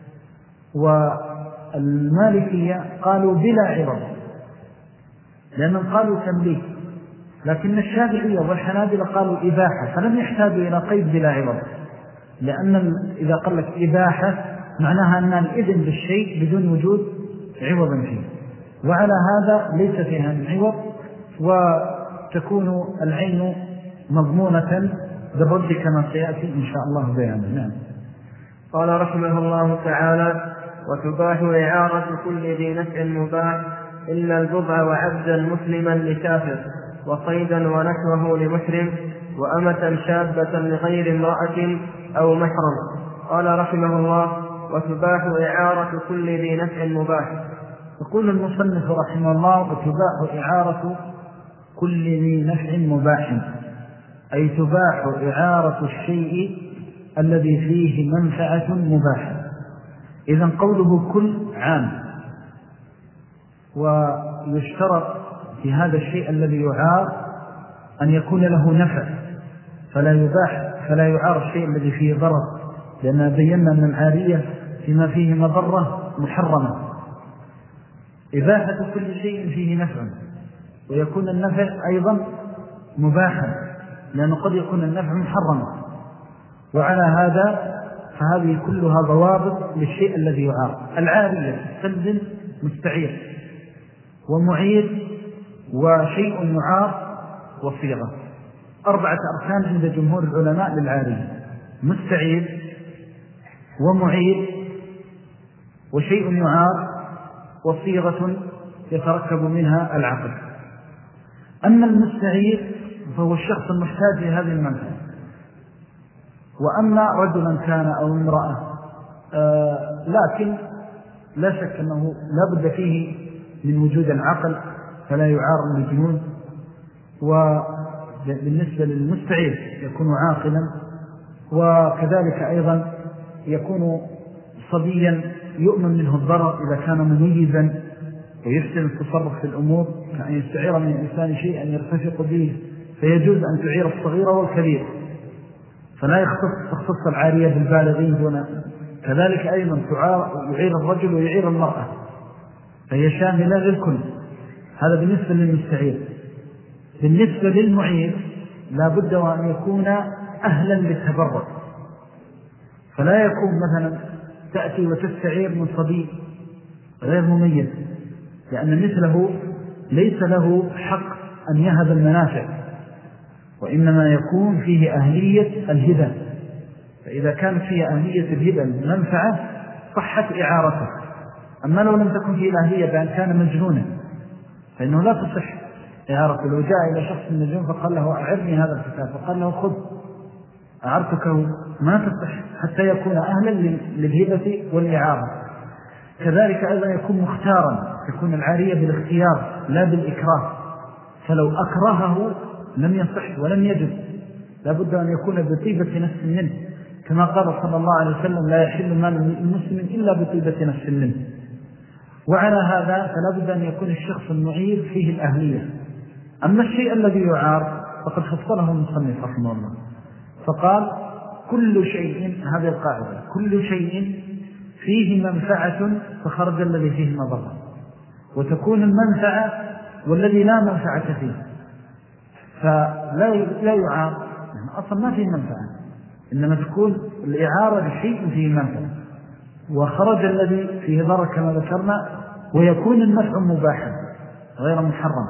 والمالكية قالوا بلا عوض لأنهم قالوا تمليك، لكن الشافعية والحنابلة قالوا إباحة، فلم يحتاجوا إلى قيد بلا عوض، لأن إذا قال لك إباحة معناها أن الإذن بالشيء بدون وجود عوض فيه، وعلى هذا ليس فيها من عوض، وتكون العين مضمونة بالرد كما سيأتي إن شاء الله بيانه. نعم. قال رحمه الله تعالى: وتباح إعارة كل ذي نفع مباح إلا البضع وعبدا مسلما لكافر، وصيدا ونحوه لمحرم، وأمة شابة لغير امرأة أو محرم. قال رحمه الله: وتباح إعارة كل ذي نفع مباح. يقول المصنف رحمه الله: وتباح إعارة كل ذي نفع مباح، أي تباح إعارة الشيء الذي فيه منفعة مباحة. إذن قوله كل عام، ويشترط في هذا الشيء الذي يعار أن يكون له نفع، فلا يباح فلا يعار الشيء الذي فيه ضرر، لأننا بينا أن العارية فيما فيه مضرة محرمة. إباحة كل شيء فيه نفع، ويكون النفع أيضا مباحا، لأنه قد يكون النفع محرما. وعلى هذا فهذه كلها ضوابط للشيء الذي يعار. العارية تستلزم مستعير ومعير وشيء يعار وصيغة، أربعة أركان عند جمهور العلماء للعارية: مستعير ومعير وشيء يعار وصيغة يتركب منها العقد. أما المستعير فهو الشخص المحتاج لهذه المنفعة، وأما رجلا كان أو امرأة، آه لكن لا شك أنه لا بد فيه من وجود العقل فلا يعار الجنون. وبالنسبة للمستعير يكون عاقلا، وكذلك أيضا يكون صبيا يؤمن منه الضرر إذا كان مميزا ويحسن التصرف في الأمور، كأن يستعير من الإنسان شيئا يرتفق به، فيجوز أن تعير الصغير والكبير، فلا يختص تختص العارية بالبالغين دون. كذلك أيضا يعير الرجل ويعير المرأة، فهي شاملة للكل. هذا بالنسبة للمستعير. بالنسبة للمعير لا بد وأن يكون أهلا للتبرع، فلا يكون مثلا تأتي وتستعير من صبي غير مميز، لأن مثله ليس له حق أن يهب المنافع، وإنما يكون فيه أهلية الهبة. فإذا كانت فيه أهلية الهبة المنفعة صحت إعارته. أما لو لم تكن فيه الأهلية بأن كان مجنونا فإنه لا تصح إعارته. لو جاء إلى شخص مجنون فقال له أعرني هذا الكتاب، فقال له خذ أعرتك، ما تصح حتى يكون أهلا للهبة والإعارة. كذلك أيضا يكون مختارا، تكون العارية بالاختيار لا بالإكراه، فلو أكرهه لم يصح ولم يجب، لابد أن يكون بطيبة نفس منه، كما قال صلى الله عليه وسلم لا يحل مال المسلم إلا بطيبة نفس منه. وعلى هذا فلا بد أن يكون الشخص المعير فيه الأهلية. أما الشيء الذي يعار فقد فصله المصنف رحمه الله فقال كل شيء، هذه القاعدة، كل شيء فيه منفعة فخرج الذي فيه مضرة، وتكون المنفعة والذي لا منفعة فيه، فلا لا يعار، يعني أصلا ما فيه منفعة، إنما تكون الإعارة لشيء فيه منفعة وخرج الذي فيه ضرر كما ذكرنا، ويكون النفع مباحا غير محرم.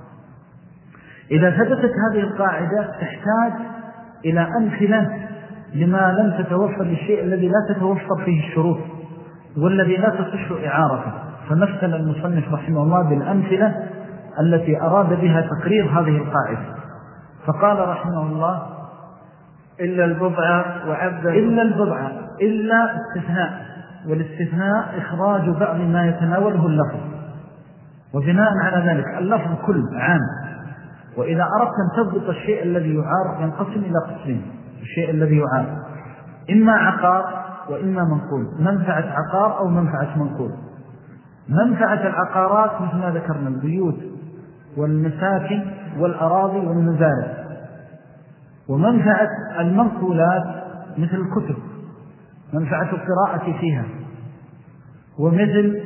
إذا ثبتت هذه القاعدة تحتاج إلى أمثلة لما لم تتوفر للشيء الذي لا تتوفر فيه الشروط والذي لا تصح إعارته، فمثل المصنف رحمه الله بالأمثلة التي أراد بها تقرير هذه القاعدة، فقال رحمه الله إلا البضع وعبد إلا البضع، إلا استثناء، والاستثناء إخراج بعض ما يتناوله اللفظ، وبناء على ذلك اللفظ كل عام. وإذا أردت أن تضبط الشيء الذي يعار ينقسم إلى قسمين، الشيء الذي يعار إما عقار وإما منقول، منفعة عقار أو منفعة منقول. منفعة العقارات مثل ما ذكرنا البيوت والمساكن والأراضي والمزارع، ومنفعة المنقولات مثل الكتب، منفعة القراءة فيها، ومثل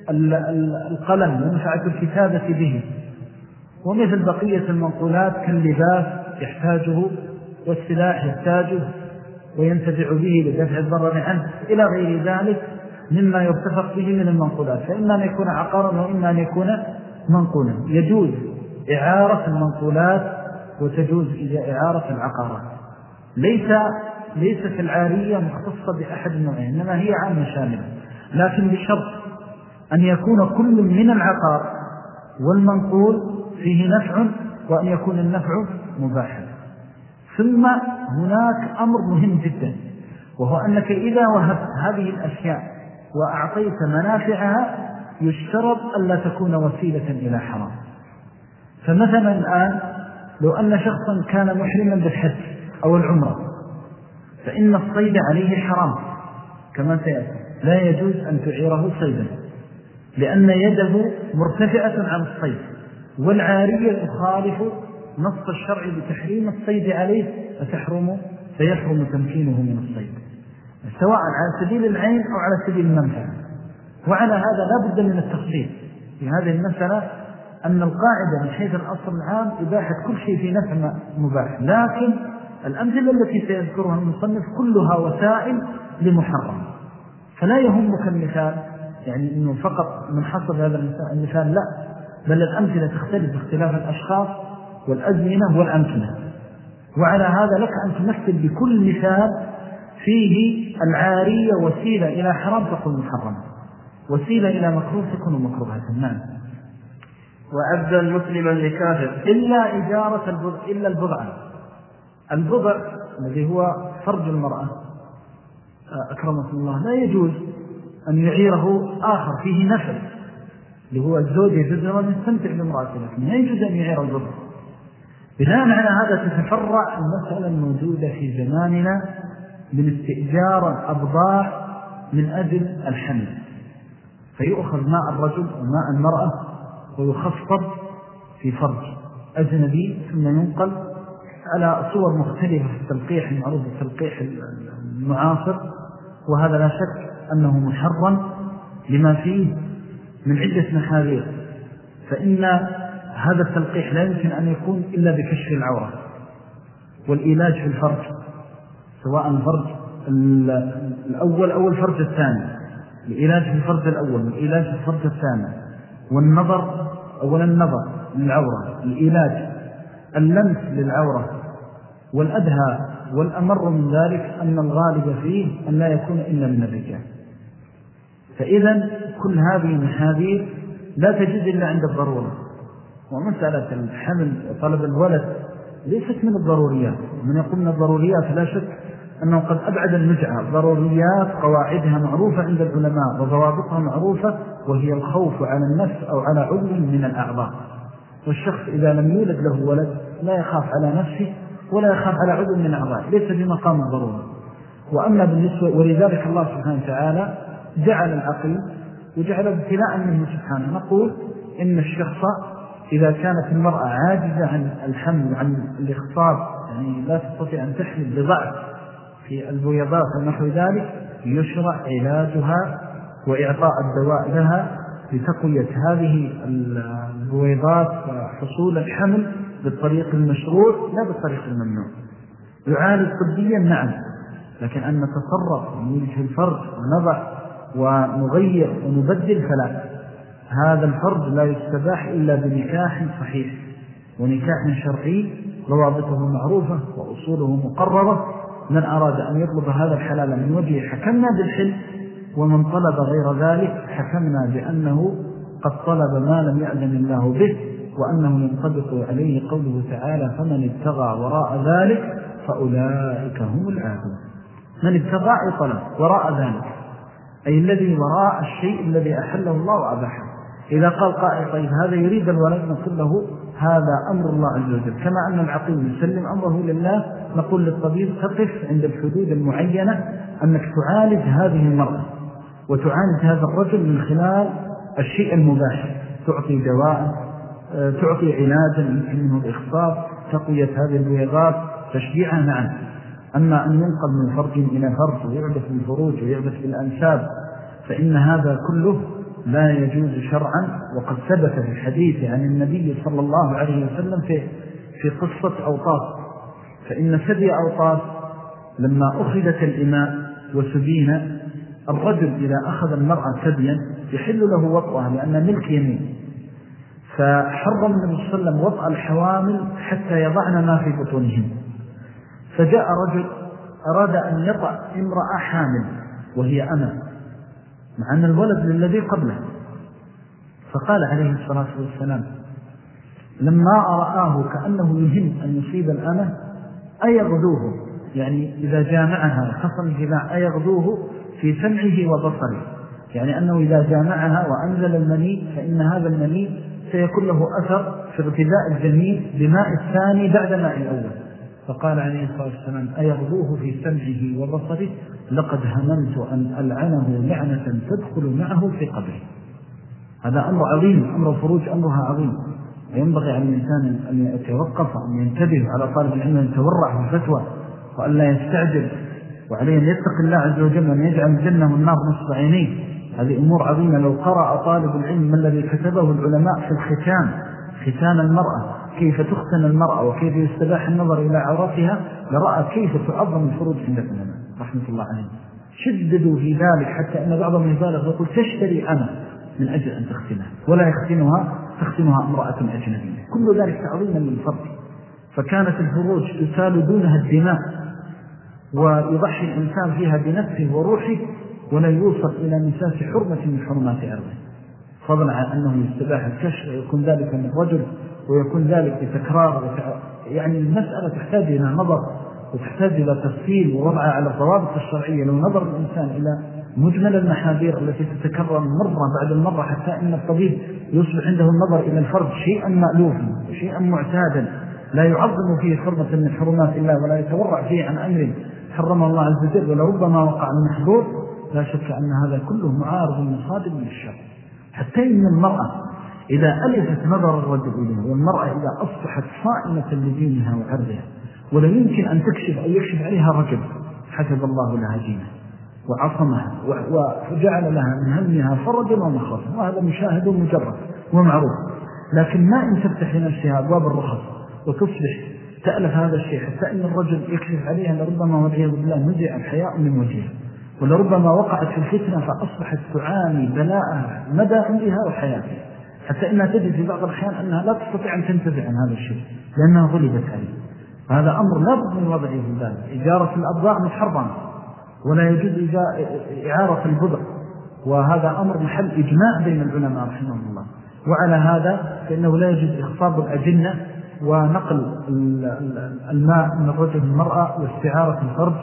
القلم منفعة الكتابة به، ومثل بقية المنقولات كاللباس يحتاجه والسلاح يحتاجه وينتفع به لدفع الضرر عنه إلى غير ذلك مما يتفق به من المنقولات، فإما أن يكون عقارا وإما أن يكون منقولا. يجوز إعارة المنقولات وتجوز إعارة العقارات، ليس ليست العارية مختصة بأحد النوعين، إنما هي عامة شاملة، لكن بشرط أن يكون كل من العقار والمنقول فيه نفع وأن يكون النفع مباحا. ثم هناك أمر مهم جدا، وهو أنك إذا وهبت هذه الأشياء وأعطيت منافعها يشترط ألا تكون وسيلة إلى حرام. فمثلا الآن لو أن شخصا كان محرما بالحج أو العمرة فإن الصيد عليه حرام كما سيأتي، لا يجوز أن تعيره صيدا لأن يده مرتفعة عن الصيد، والعارية تخالف نص الشرع بتحريم الصيد عليه فتحرم فيحرم تمكينه من الصيد، سواء على سبيل العين أو على سبيل المنفعة. وعلى هذا لا بد من التفصيل في هذه المسألة، أن القاعدة من حيث الأصل العام إباحة كل شيء في نفع مباح، لكن الأمثلة التي سيذكرها المصنف كلها وسائل لمحرم، فلا يهمك المثال يعني أنه فقط منحصر هذا المثال، لا، بل الأمثلة تختلف باختلاف الأشخاص والأزمنة والأمكنة. وعلى هذا لك أن تمثل بكل مثال فيه العارية وسيلة إلى حرام تكون محرمة، وسيلة إلى مكروه تكون مكروهة. نعم. وعبدا مسلما لكافر إلا إجارة البضع، إلا البضع البضع الذي هو فرج المرأة أكرمكم الله لا يجوز أن يعيره آخر فيه نفع اللي هو الزوج يجوز أن يستمتع بامرأته، لكن لا يجوز أن يعير البضع. بناء على هذا تتفرع المسألة الموجودة في زماننا من استئجار الأبضاع من أجل الحمل، فيؤخذ ماء الرجل وماء المرأة ويخفض في فرج أجنبي ثم ينقل على صور مختلفة في التلقيح المعروف بالتلقيح المعاصر، وهذا لا شك أنه محرم لما فيه من عدة محاذير. فإن هذا التلقيح لا يمكن أن يكون إلا بكشف العورة والإيلاج في الفرج، سواء الفرج الأول أو الفرج الثاني، الإيلاج في الفرج الأول والإيلاج في الفرج الثاني، والنظر أولا النظر للعورة، الإيلاج، اللمس للعورة، والأدهى والأمر من ذلك أن الغالب فيه أن لا يكون إلا من الرجال. فإذا كل هذه المحاذير لا تجد إلا عند الضرورة، ومسألة الحمل وطلب الولد ليست من الضروريات، من يقول من الضروريات لا شك أنه قد أبعد النزعة، ضروريات قواعدها معروفة عند العلماء وضوابطها معروفة، وهي الخوف على النفس أو على عضو من الأعضاء. والشخص إذا لم يولد له ولد لا يخاف على نفسه ولا يخاف على عضو من الأعضاء، ليس بمقام الضرورة. وأما بالنسبة ولذلك الله سبحانه وتعالى جعل العقيم وجعل ابتلاء منه سبحانه. نقول إن الشخص إذا كانت المرأة عاجزة عن الحمل عن الاخصاب، يعني لا تستطيع أن تحمل بضعف في البويضات ونحو ذلك، يشرع علاجها وإعطاء الدواء لها لتقوية هذه البويضات وحصول الحمل بالطريق المشروع لا بالطريق الممنوع. يعالج طبيا نعم، لكن أن نتصرف ونوجه الفرج ونضع ونغير ونبدل فلا. هذا الفرج لا يستباح إلا بنكاح صحيح ونكاح شرعي ضوابطه معروفة وأصوله مقررة. من أراد أن يطلب هذا الحلال من وجهه حكمنا بالحل، ومن طلب غير ذلك حكمنا بأنه قد طلب ما لم يأذن الله به، وأنه ينطبق عليه قوله تعالى فمن ابتغى وراء ذلك فأولئك هم العادون. من ابتغى طلب وراء ذلك أي الذي وراء الشيء الذي أحله الله وأباحه. إذا قال قائل طيب هذا يريد الولد، نقول له هذا أمر الله عز وجل، كما أن العقيم يسلم أمره لله. نقول للطبيب تقف عند الحدود المعينة أنك تعالج هذه المرأة وتعالج هذا الرجل من خلال الشيء المباح، تعطي دواء، تعطي علاجا يمكن منه الإخصاب، تقوية هذه البويضات، تشجيعها نعم. أما أن ينقل من فرج إلى فرج ويعبث بالفروج ويعبث بالأنساب فإن هذا كله لا يجوز شرعا. وقد ثبت في الحديث عن النبي صلى الله عليه وسلم في في قصة أوطاس، فإن سبي أوطاس لما أخذت الإماء وسبينا، الرجل إذا أخذ المرأة سبيا يحل له وطئها لأن ملك يمين، فحرم النبي صلى الله عليه وسلم وطأ الحوامل حتى يضعن ما في بطونهم. فجاء رجل أراد أن يطأ امرأة حامل وهي أنا مع أن الولد للذي قبله، فقال عليه الصلاة والسلام لما أرآه كأنه يهم أن يصيب الأمة أيغذوه، يعني إذا جامعها حصل الجماع أيغذوه في سمعه وبصره، يعني أنه إذا جامعها وأنزل المني فإن هذا المني سيكون له أثر في ارتداء الجنين بماء الثاني بعد ماء الأول. فقال عليه الصلاة والسلام أيغذوه في سمعه وبصره لقد هممت أن ألعنه لعنة تدخل معه في قبره. هذا أمر عظيم، أمر الفروج أمرها عظيم، وينبغي على الإنسان أن يتوقف وأن ينتبه على طالب العلم أن يتورع في الفتوى وأن لا يستعجل، وعليه أن يتق الله عز وجل وأن يجعل الجنة والنار نصب عينيه. هذه أمور عظيمة. لو قرأ طالب العلم ما الذي كتبه العلماء في الختان، ختان المرأة، كيف تختن المرأة وكيف يستباح النظر إلى عورتها، لرأى كيف تعظم الفروج عند العلماء رحمة الله عليهم. شددوا في ذلك حتى أن بعضهم يبالغ يقول تشتري أنا من أجل أن تختنها، ولا يختنها تختنها امرأة أجنبية. كل ذلك تعظيما للفرج. فكانت الفروج تسال دونها الدماء، ويضحي الإنسان فيها بنفسه وروحه، ولا يوصل إلى مساس حرمة من حرمات أرضه، فضلا عن أنه يستباح الكشف ويكون ذلك من الرجل ويكون ذلك بتكرار وتع... يعني المسألة تحتاج إلى نظر وتحتاج إلى تفصيل ووضعها على الضوابط الشرعية. لو نظر الإنسان إلى مجمل المحاذير التي تتكرر مرة بعد المرة حتى أن الطبيب يصبح عنده النظر إلى الفرد شيئا مألوفا وشيئا معتادا لا يعظم فيه حرمة من حرمات الله ولا يتورع فيه عن أمر حرمه الله عز وجل ولربما وقع المحظور، لا شك أن هذا كله معارض مصادم للشر. حتى إن المرأة إذا ألفت نظر الرجل إليه، والمرأة إذا أصبحت صائمة لدينها وعرضها ولا يمكن أن تكشف أو يكشف عليها رجل، حسب الله لها دينها وعصمها وجعل لها من همها فرجا ومخرجا، وهذا مشاهد مجرد ومعروف. لكن ما إن تفتح لنفسها أبواب الرخص وتصبح تألف هذا الشيء حتى إن الرجل يكشف عليها لربما وجهه بالله نزع الحياء من وجهها، ولربما وقعت في الفتنة فأصبحت تعاني بلاءها مدى عمرها وحياتها، حتى إنها تجد في بعض الأحيان أنها لا تستطيع أن تنتزع عن هذا الشيء لأنها غلبت عليه. هذا أمر لا بد من وضعه في ذلك. إجارة الأبضاع مش حرام، ولا يجوز إعارة البضع، وهذا أمر محل إجماع بين العلماء رحمهم الله. وعلى هذا فإنه لا يجوز إخصاب الأجنة ونقل الماء من الرجل المرأة واستعارة الفرج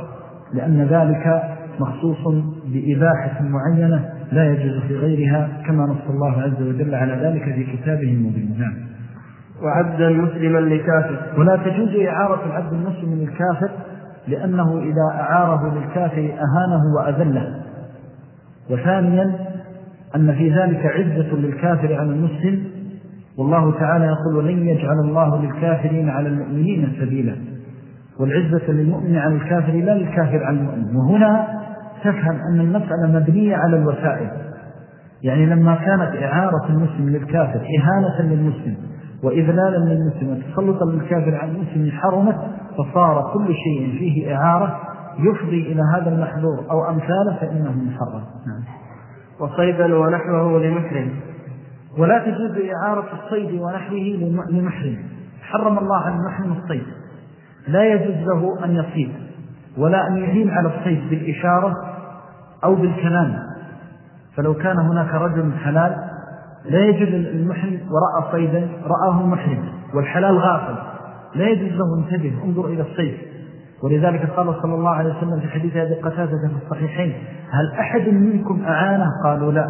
لأن ذلك مخصوص بإباحة معينة لا يجوز في غيرها، كما نص الله عز وجل على ذلك في كتابه المبين. نعم. وعبدا مسلما لكافر. ولا تجوز إعارة العبد المسلم للكافر، لأنه إذا أعاره للكافر أهانه وأذله. وثانيا أن في ذلك عزة للكافر على المسلم، والله تعالى يقول لن يجعل الله للكافرين على المؤمنين سبيلا، والعزة للمؤمن على الكافر لا للكافر على المؤمن. وهنا تفهم أن المسألة مبنية على الوسائل، يعني لما كانت إعارة المسلم للكافر إهانة للمسلم وإذلالا للمسلم وتسلطا للكافر على المسلم حرمت، فصار كل شيء فيه إعارة يفضي إلى هذا المحظور أو أمثاله فإنه محرم. نعم. وصيدا ونحوه لمحرم. ولا تجوز إعارة الصيد ونحوه لمحرم. حرم الله عن محرم الصيد، لا يجوز له أن يصيد ولا أن يهيم على الصيد بالإشارة أو بالكلام. فلو كان هناك رجل حلال لا يجوز المحرم ورأى صيدا رآه محرم والحلال غافل، لا يجوز له انتبه انظر إلى الصيد. ولذلك قال صلى الله عليه وسلم في حديث أبي قتادة في الصحيحين هل أحد منكم أعانه؟ قالوا لا،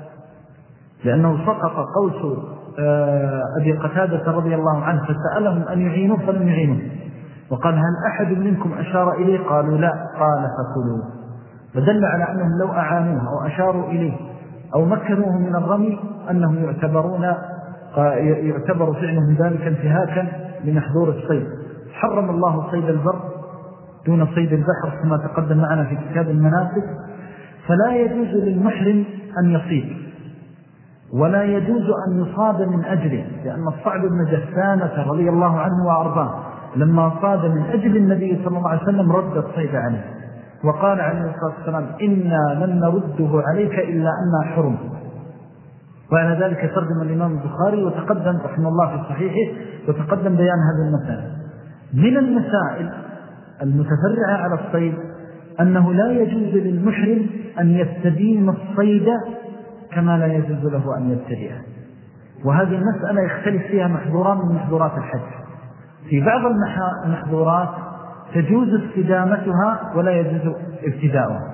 لأنه سقط قوس أبي قتادة رضي الله عنه فسألهم أن يعينوه فلم يعينوه، وقال هل أحد منكم أشار إليه؟ قالوا لا، قال فكلوا. فدل على أنهم لو أعانوه أو أشاروا إليه أو مكنوه من الرمي أنهم يعتبرون يعتبر فعلهم ذلك انتهاكا لمحظور الصيد. حرم الله صيد البر دون صيد البحر كما تقدم معنا في كتاب المناسك. فلا يجوز للمحرم أن يصيد ولا يجوز أن يصاد من أجله، لأن الصعب بن جثامة رضي الله عنه وأرضاه لما صاد من أجل النبي صلى الله عليه وسلم رد الصيد عليه، وقال عليه الصلاة والسلام إنا لن نرده عليك إلا أننا حرم. وعلى ذلك ترجم الإمام البخاري وتقدم رحمه الله في صحيحه وتقدم بيان هذا المسائل. من المسائل المتفرعة على الصيد أنه لا يجوز للمحرم أن يستدين الصيد كما لا يجوز له أن يبتدئه، وهذه المسألة يختلف فيها محظوران من محظورات الحج. في بعض المحظورات تجوز استدامتها ولا يجوز ابتداؤها،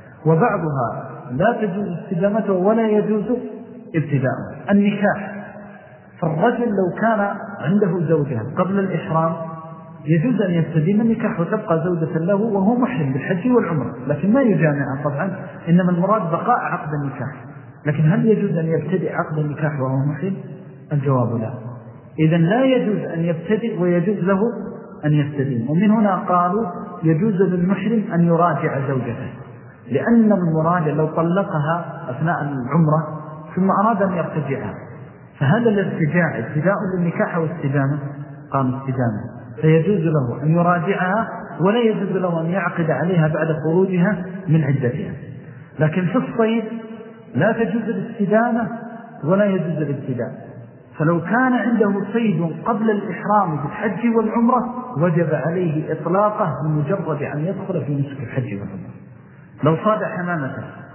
وبعضها لا تجوز استدامتها ولا يجوز ابتداؤها. النكاح، فالرجل لو كان عنده زوجة قبل الإحرام يجوز أن يستديم النكاح وتبقى زوجة له وهو محرم بالحج والعمرة، لكن ما يجامعها طبعا، إنما المراد بقاء عقد النكاح. لكن هل يجوز أن يبتدئ عقد النكاح وهو محرم؟ الجواب لا. إذن لا يجوز أن يبتدئ ويجوز له أن يستدين. ومن هنا قالوا يجوز للمحرم أن يراجع زوجته، لأن المراجع لو طلقها أثناء العمرة ثم أراد أن يرتجعها فهذا الارتجاع ابتداء للنكاح واستدامة، قام استدامة، فيجوز له أن يراجعها ولا يجوز له أن يعقد عليها بعد خروجها من عدتها. لكن في الصيد لا تجوز الاستدامة ولا يجوز الابتداء. فلو كان عنده صيد قبل الإحرام بالحج والعمرة وجب عليه إطلاقه بمجرد أن يدخل في نسك الحج والعمرة. لو صاد حمامة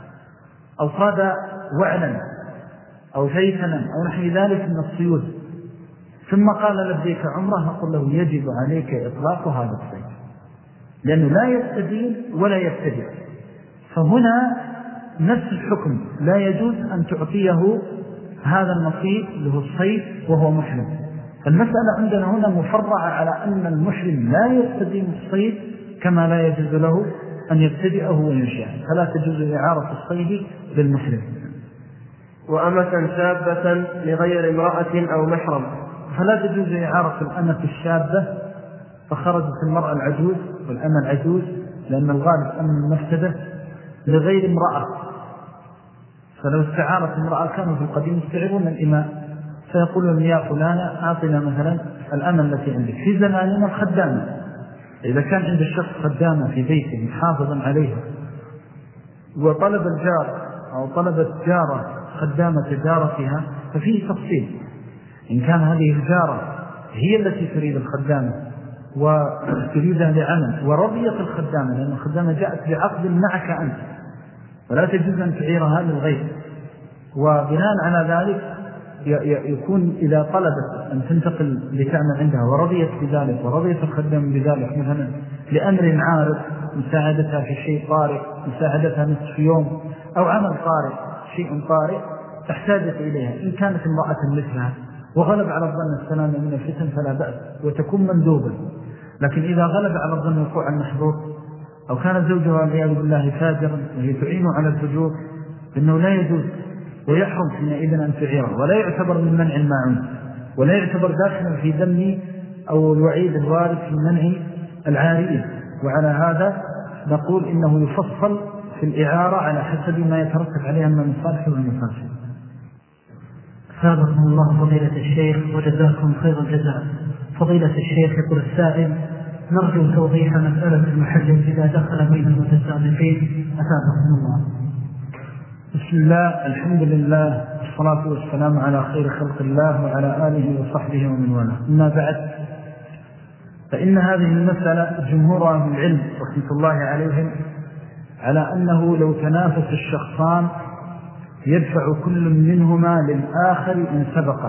أو صاد وعلا أو ثيثنا أو نحو ذلك من الصيود ثم قال لبيك عمره نقول له يجب عليك إطلاق هذا الصيد، لأنه لا يستدين ولا يبتدئ. فهنا نفس الحكم، لا يجوز أن تعطيه هذا النصيب له الصيد وهو محرم. المسألة عندنا هنا مفرعة على أن المحرم لا يستدين الصيد كما لا يجوز له أن يبتدئه وينشأه، فلا تجوز إعارة الصيد للمحرم. وأمة شابة لغير امرأة أو محرم، فلا تجوز إعارة الأمة الشابة، فخرجت المرأة العجوز والأمة العجوز لأن الغالب أمن المفسدة لغير امرأة. فلو استعارت امرأة كانوا في القديم يستعيرون الإماء فيقولون يا فلانة أعطنا مثلا الأمة التي عندك. في زماننا الخدامة، إذا كان عند الشخص خدامة في بيته محافظا عليها وطلب الجار أو طلبت جارة خدامة جارتها ففيه تفصيل، إن كان هذه الجارة هي التي تريد الخدامة وتريدها لعمل ورضيت الخدامة، لأن الخدامة جاءت بعقد معك أنت فلا تجوز أن تعيرها للغير. وبناء على ذلك يكون إذا طلبت أن تنتقل لتعمل عندها ورضيت بذلك ورضيت الخدام بذلك مثلا لأمر عارض مساعدتها في شيء طارئ، مساعدتها نصف يوم، أو عمل طارئ، شيء طارئ تحتاجت إليها. إن كانت امرأة مثلها وغلب على الظن السلامة من الفتن فلا بأس وتكون مندوبة. لكن إذا غلب على الظن وقوع المحظور، أو كان زوجها والعياذ بالله فاجرا وهي تعين على الفجور، فإنه لا يجوز ويحرم حينئذ أن تعيره، ولا يعتبر من منع الماعون، ولا يعتبر داخلا في ذم أو الوعيد الوارد في منع العارية. وعلى هذا نقول إنه يفصل في الإعارة على حسب ما يترتب عليها من المصالح والمفاسد. سابقكم الله فضيلة الشيخ وجزاكم خير الجزاء. فضيلة الشيخ يقول السائل: نرجو توضيح مسألة المحجم إذا دخل بين المتسابقين أسابقكم الله. بسم الله، الحمد لله، والصلاة والسلام على خير خلق الله وعلى آله وصحبه ومن والاه. أما بعد، فإن هذه المسألة جمهور أهل العلم رحمة الله عليهم على أنه لو تنافس الشخصان يدفع كل منهما للآخر إن سبقه،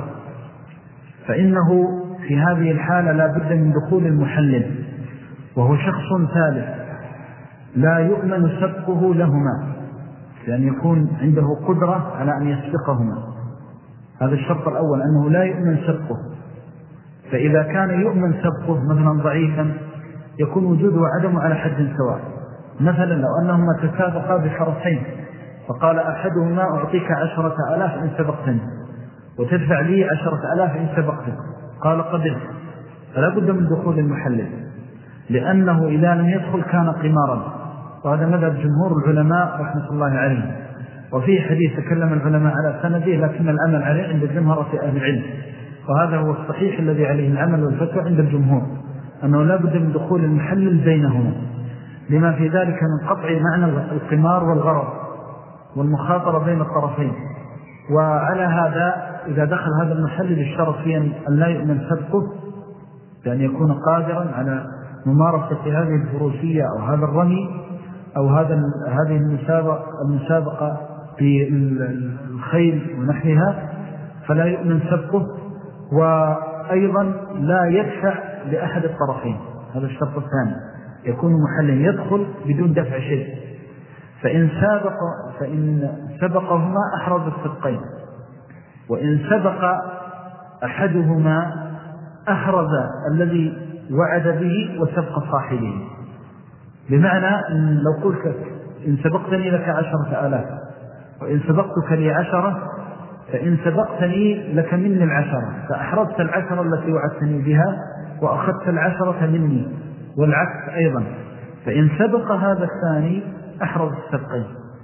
فإنه في هذه الحالة لا بد من دخول المحلل، وهو شخص ثالث لا يؤمن سبقه لهما، لأن يكون عنده قدرة على أن يسبقهما. هذا الشرط الأول، أنه لا يؤمن سبقه. فإذا كان يؤمن سبقه مثلا ضعيفا يكون وجوده وعدمه على حد سواء. مثلا لو أنهما تسابقا بحرفين فقال أحدهما أعطيك عشرة ألاف إن سبقتني وتدفع لي عشرة ألاف إن سبقتني، قال قبلت، فلا بد من دخول المحلل، لأنه إذا لم يدخل كان قمارا. وهذا مذهب جمهور العلماء رحمة الله عليه. وفيه حديث تكلم العلماء على سنده لكن العمل عليه عند جمهرة أهل العلم، وهذا هو الصحيح الذي عليه العمل والفتوى عند الجمهور، أنه لا بد من دخول المحلل بينهما، لما في ذلك من قطع معنى القمار والغرض والمخاطرة بين الطرفين. وعلى هذا إذا دخل هذا المحلل الشرط فيه أن لا يؤمن سبقه، بأن يكون قادرا على ممارسة هذه الفروسية أو هذا الرمي أو هذا هذه المسابقة, المسابقة في الخيل ونحوها، فلا يؤمن سبقه. وأيضا لا يدفع لأحد الطرفين، هذا الشرط الثاني، يكون محلل يدخل بدون دفع شيء. فإن سابق فإن سبقهما أحرز السبقين، وإن سبق أحدهما أحرز الذي وعد به وسبق صاحبه. بمعنى إن لو قلت إن سبقتني لك عشرة آلاف وإن سبقتك لي عشرة، فإن سبقتني لك مني العشرة فأحرزت العشرة التي وعدتني بها وأخذت العشرة مني، والعكس أيضا. فإن سبق هذا الثاني أحرز السبقين.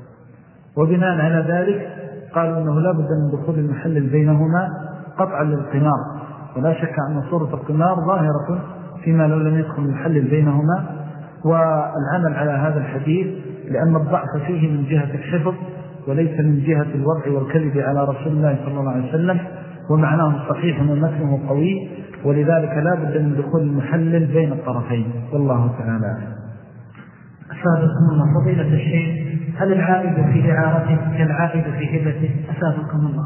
وبناء على ذلك قالوا أنه لا بد من دخول المحلل بينهما قطعا للقمار، ولا شك أن صورة القمار ظاهرة فيما لو لم يدخل المحلل بينهما. والعمل على هذا الحديث لأن الضعف فيه من جهة الحفظ وليس من جهة الوضع والكذب على رسول الله صلى الله عليه وسلم، ومعناه صحيح ومتنه قوي، ولذلك لا بد من دخول المحلل بين الطرفين، والله تعالى. أسابقكم الله فضيلة الشيخ، هل العائد في إعارته كالعائد في هبته؟ أسابقكم الله،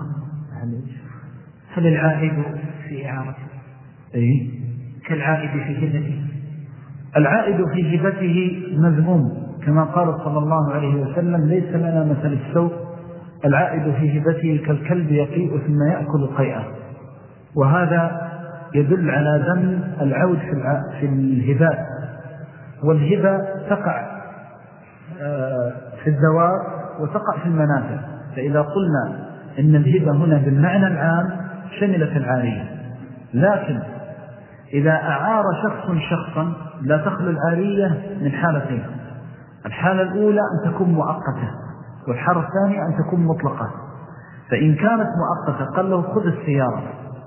هل العائد في إعارته أي كالعائد في هبته؟ العائد في هبته مذموم، كما قال صلى الله عليه وسلم: ليس لنا مثل السوء، العائد في هبته كالكلب يقيء ثم يأكل قيئة. وهذا يدل على ذم العود في الهبات. والهبة تقع في الزوار وتقع في المنافع، فإذا قلنا إن الهبة هنا بالمعنى العام شملت العارية. لكن إذا أعار شخص شخصا لا تخلو العارية من حالتين: الحالة الأولى أن تكون مؤقتة، والحالة الثانية أن تكون مطلقة. فإن كانت مؤقتة قال له: خذ السيارة،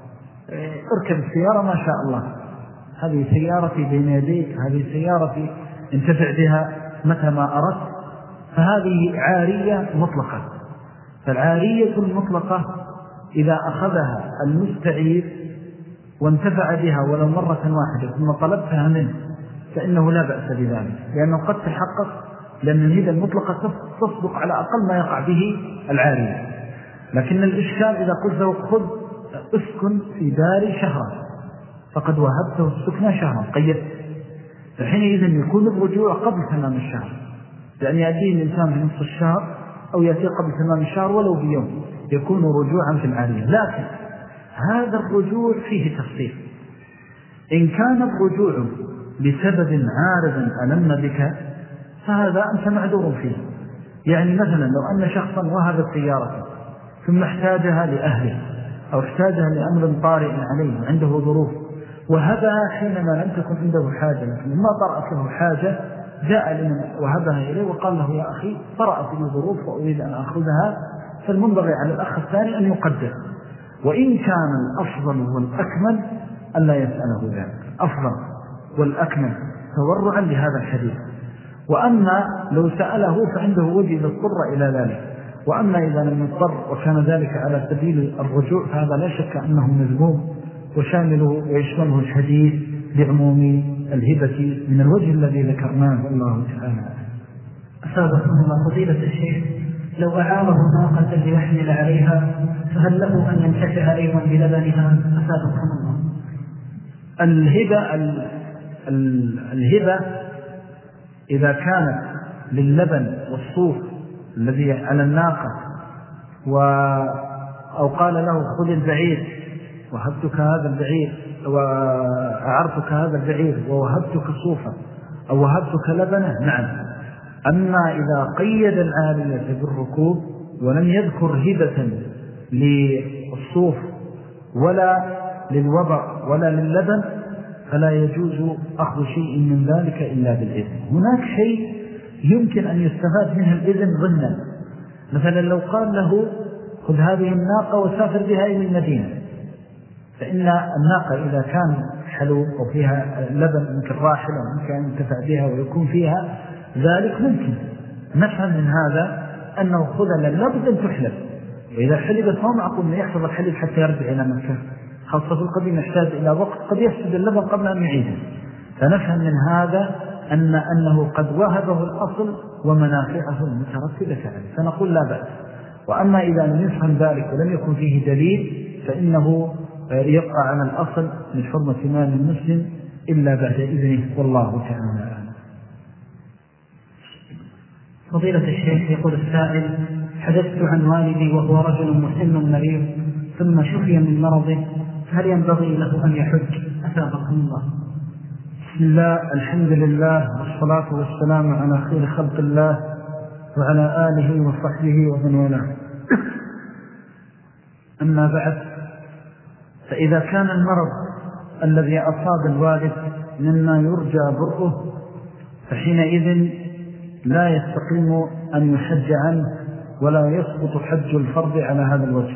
اركب السيارة ما شاء الله، هذه سيارتي بين يديك، هذه سيارتي انتفع بها متى ما أردت، فهذه عارية مطلقة. فالعارية المطلقة إذا أخذها المستعير وانتفع بها ولو مرة واحدة ثم طلبتها منه فإنه لا بأس بذلك، لأنه قد تحقق، لأن الهبة المطلقة تصدق على أقل ما يقع به العارية. لكن الإشكال إذا قلت له: خذ اسكن في داري شهرا، فقد وهبته السكنة شهرا، قيدت، فحينئذ يكون الرجوع قبل تمام الشهر، لأن يأتي الإنسان في نصف الشهر أو يأتي قبل تمام الشهر ولو بيوم يكون رجوعا في العالية. لكن هذا الرجوع فيه تفصيل. إن كان الرجوع بسبب عارض ألم بك فهذا أنت معذور فيه. يعني مثلا لو أن شخصا وهب سيارته ثم احتاجها لأهله أو احتاجها لأمر طارئ عليه وعنده ظروف وهبها حينما لم تكن عنده حاجة، لكن ما طرأت له حاجة جاء لمن وهبها إليه وقال له يا أخي طرأت لي ظروف وأريد أن أخذها، فالمنبغي على الأخ الثاني أن يقدر. وإن كان الأفضل والأكمل ألا يسأله ذلك، أفضل والأكمل تورعا لهذا الحديث. وأما لو سأله فعنده وجه إذا اضطر إلى ذلك. وأما إذا لم يضطر وكان ذلك على سبيل الرجوع فهذا لا شك أنه مذموم وشامله ويشمله الحديث بعموم الهبة من الوجه الذي ذكرناه. والله تعالى أسابقكم الله فضيلة الشيخ، لو أعاره ناقة ليحمل عليها فهل له أن ينتفع أيضا بلبنها؟ أسابقكم الله. الهبة الهبة إذا كانت لللبن والصوف الذي على الناقة و أو قال له خذ البعير وهبتك هذا البعير وأعرتك هذا البعير ووهبتك صوفا أو وهبتك لبنه، نعم. أما إذا قيد العالية بالركوب ولم يذكر هبة للصوف ولا للوضع ولا لللبن فلا يجوز أخذ شيء من ذلك إلا بالإذن. هناك شيء يمكن أن يستفاد منه الإذن ضمنا، مثلا لو قال له خذ هذه الناقة وسافر بها إلى المدينة، فإن الناقة إذا كان حلوب أو فيها لبن ممكن راحلة وممكن أن ينتفع بها ويكون فيها ذلك ممكن نفهم من هذا أنه خذ لابد أن تحلب، وإذا حلبت فهو معقول أن يحفظ الحليب حتى يرجع إلى مكة، خاصة في القديم يحتاج إلى وقت قد يفسد اللبن قبل أن يعيده. فنفهم من هذا أن أنه قد وهبه الأصل ومنافعه المترتبة عليه، فنقول لا بأس. وأما إذا لم يفهم ذلك ولم يكن فيه دليل فإنه يبقى على الأصل من حرمة مال المسلم إلا بعد إذنه، والله تعالى أعلم. فضيلة الشيخ، يقول السائل: حدثت عن والدي وهو رجل مسن مريض ثم شفي من مرضه، هل ينبغي له أن يحج؟ أثابكم الله. بسم الله، الحمد لله، والصلاة والسلام على خير خلق الله وعلى آله وصحبه ومن والاه. أما بعد، فإذا كان المرض الذي أصاب الوالد مما يرجى برؤه فحينئذ لا يستقيم أن يحج عنه ولا يسقط حج الفرض على هذا الوجه.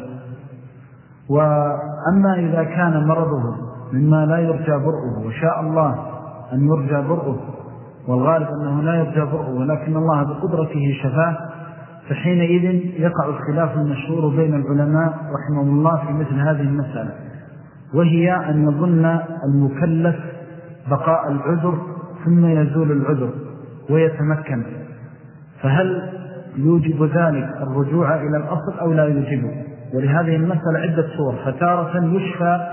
وأما إذا كان مرضه مما لا يرجى برؤه وشاء الله أن يرجى برؤه، والغالب أنه لا يرجى برؤه ولكن الله بقدرته شفاه، فحينئذ يقع الخلاف المشهور بين العلماء رحمه الله في مثل هذه المسألة، وهي أن يظن المكلف بقاء العذر ثم يزول العذر ويتمكن، فهل يوجب ذلك الرجوع إلى الأصل أو لا يوجبه؟ ولهذه المسألة عدة صور، فتارة يشفى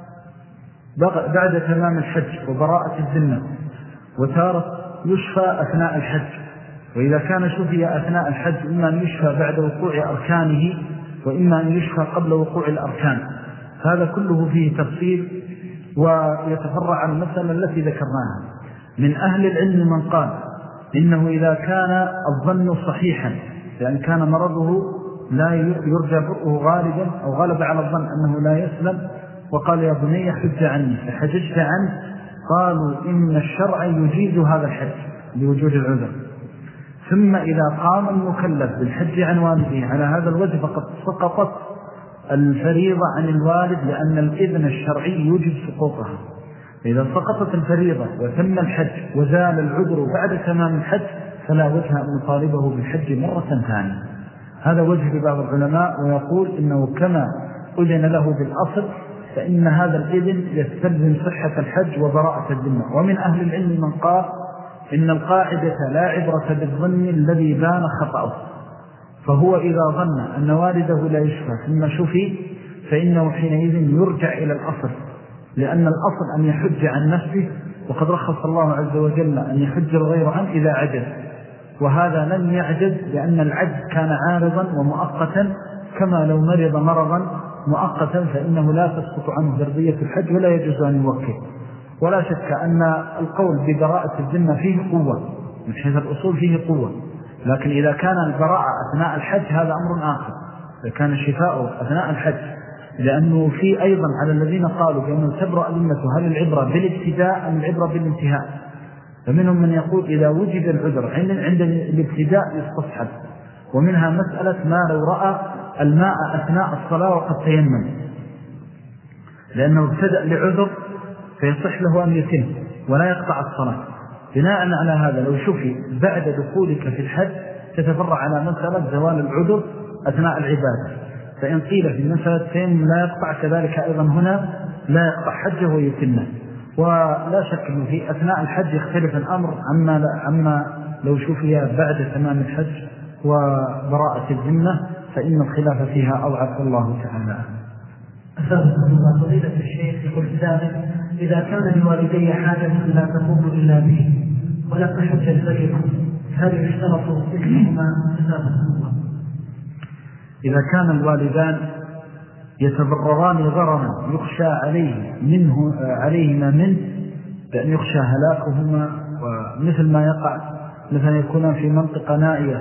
بعد تمام الحج وبراءة الذمة، وتارة يشفى أثناء الحج، وإذا كان شفي أثناء الحج إما أن يشفى بعد وقوع أركانه وإما أن يشفى قبل وقوع الأركان. هذا كله فيه تفصيل ويتفرع عن المسألة التي ذكرناها. من أهل العلم من قال إنه إذا كان الظن صحيحا، لأن كان مرضه لا يرجى برؤه غالبا أو غلب على الظن أنه لا يسلم، وقال يا بني حج عني، فحججت عنه، قالوا إن الشرع يجيز هذا الحج لوجود العذر. ثم إذا قام المكلف بالحج عن والده على هذا الوجه فقد سقطت الفريضة عن الوالد، لأن الإذن الشرعي يوجب سقوطها. إذا سقطت الفريضة وتم الحج وزال العذر بعد تمام الحج فلا وجه أن نطالبه بالحج مرة ثانية. هذا وجه لبعض العلماء، ويقول إنه كما أذن له بالأصل فإن هذا الإذن يستلزم صحة الحج وبراءة الذمة. ومن أهل العلم من قال إن القاعدة لا عبرة بالظن الذي بان خطأه، فهو إذا ظن أن والده لا يشفى ثم شفي فإنه حينئذ يرجع إلى الأصل، لأن الأصل أن يحج عن نفسه وقد رخص الله عز وجل أن يحج الغير عنه إذا عجز، وهذا لم يعجز لأن العجز كان عارضا ومؤقتا، كما لو مرض مرضا مؤقتا فإنه لا تسقط عنه فرضية الحج ولا يجوز أن يوكل. ولا شك أن القول ببراءة الذمة فيه قوة من حيث الأصول، فيه قوة، لكن إذا كان البراءة أثناء الحج هذا أمر آخر، إذا كان الشفاء أثناء الحج، لأنه في أيضا على الذين قالوا بأنه تبرأ ذمته هل العبرة بالابتداء أم العبرة بالانتهاء؟ فمنهم من يقول إذا وجد العذر عند الابتداء يستصحب، ومنها مسألة ما لو رأى الماء أثناء الصلاة وقد تيمم لأنه ابتدأ لعذر فيصح له أن يتم ولا يقطع الصلاة. بناء على هذا لو شفي بعد دخولك في الحج تتفرع على مسألة زوال العذر أثناء العبادة، فإن قيل في مسألة تيمم لا يقطع كذلك أيضا هنا لا يقطع حجه ويتمه. ولا شك أنه في أثناء الحج يختلف الأمر عما, عما لو شفي بعد تمام الحج وبراءة الذمة، فإن الخلاف فيها أضعف الله تعالى. أسابقكم الله فضيلة الشيخ يقول السابق: إذا كان لوالدي حاجة لا تقوم إلا به ولا تحج الفريق هل يشترط إثنهما؟ أسابقكم الله. إذا كان الوالدان يتضرران ضررا يخشى عليه منه عليهما منه بأن يخشى هلاكهما، ومثل ما يقع مثلا يكونان في منطقة نائية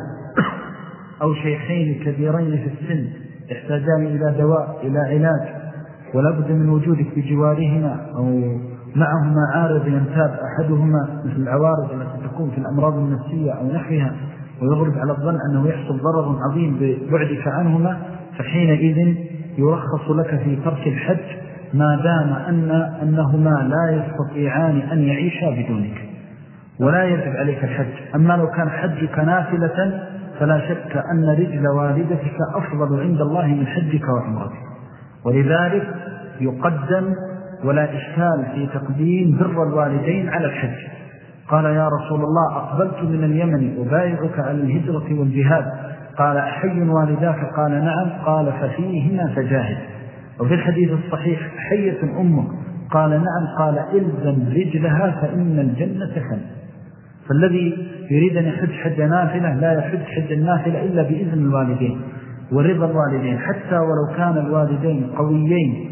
أو شيخين كبيرين في السن يحتاجان إلى دواء إلى علاج ولا بد من وجودك بجوارهما، أو معهما عارض ينتاب أحدهما مثل العوارض التي تكون في الأمراض النفسية أو نحوها ويغلب على الظن أنه يحصل ضرر عظيم ببعدك عنهما، فحينئذ يرخص لك في ترك الحج ما دام أن أنهما لا يستطيعان أن يعيشا بدونك، ولا يجب عليك الحج. أما لو كان حجك نافلة فلا شك أن رجل والدتك أفضل عند الله من حجك وعمرتك، ولذلك يقدم ولا إشكال في تقديم بر الوالدين على الحج. قال: يا رسول الله أقبلت من اليمن أبايعك على الهجرة والجهاد، قال: أحي والداك؟ قال: نعم. قال: ففيهما فجاهد. وفي الحديث الصحيح: حية أمك؟ قال: نعم. قال: إلزم رجلها فإن الجنة خل. فالذي يريد أن يحج حج نافلة لا يحج حج النافلة إلا بإذن الوالدين ورضا الوالدين، حتى ولو كان الوالدين قويين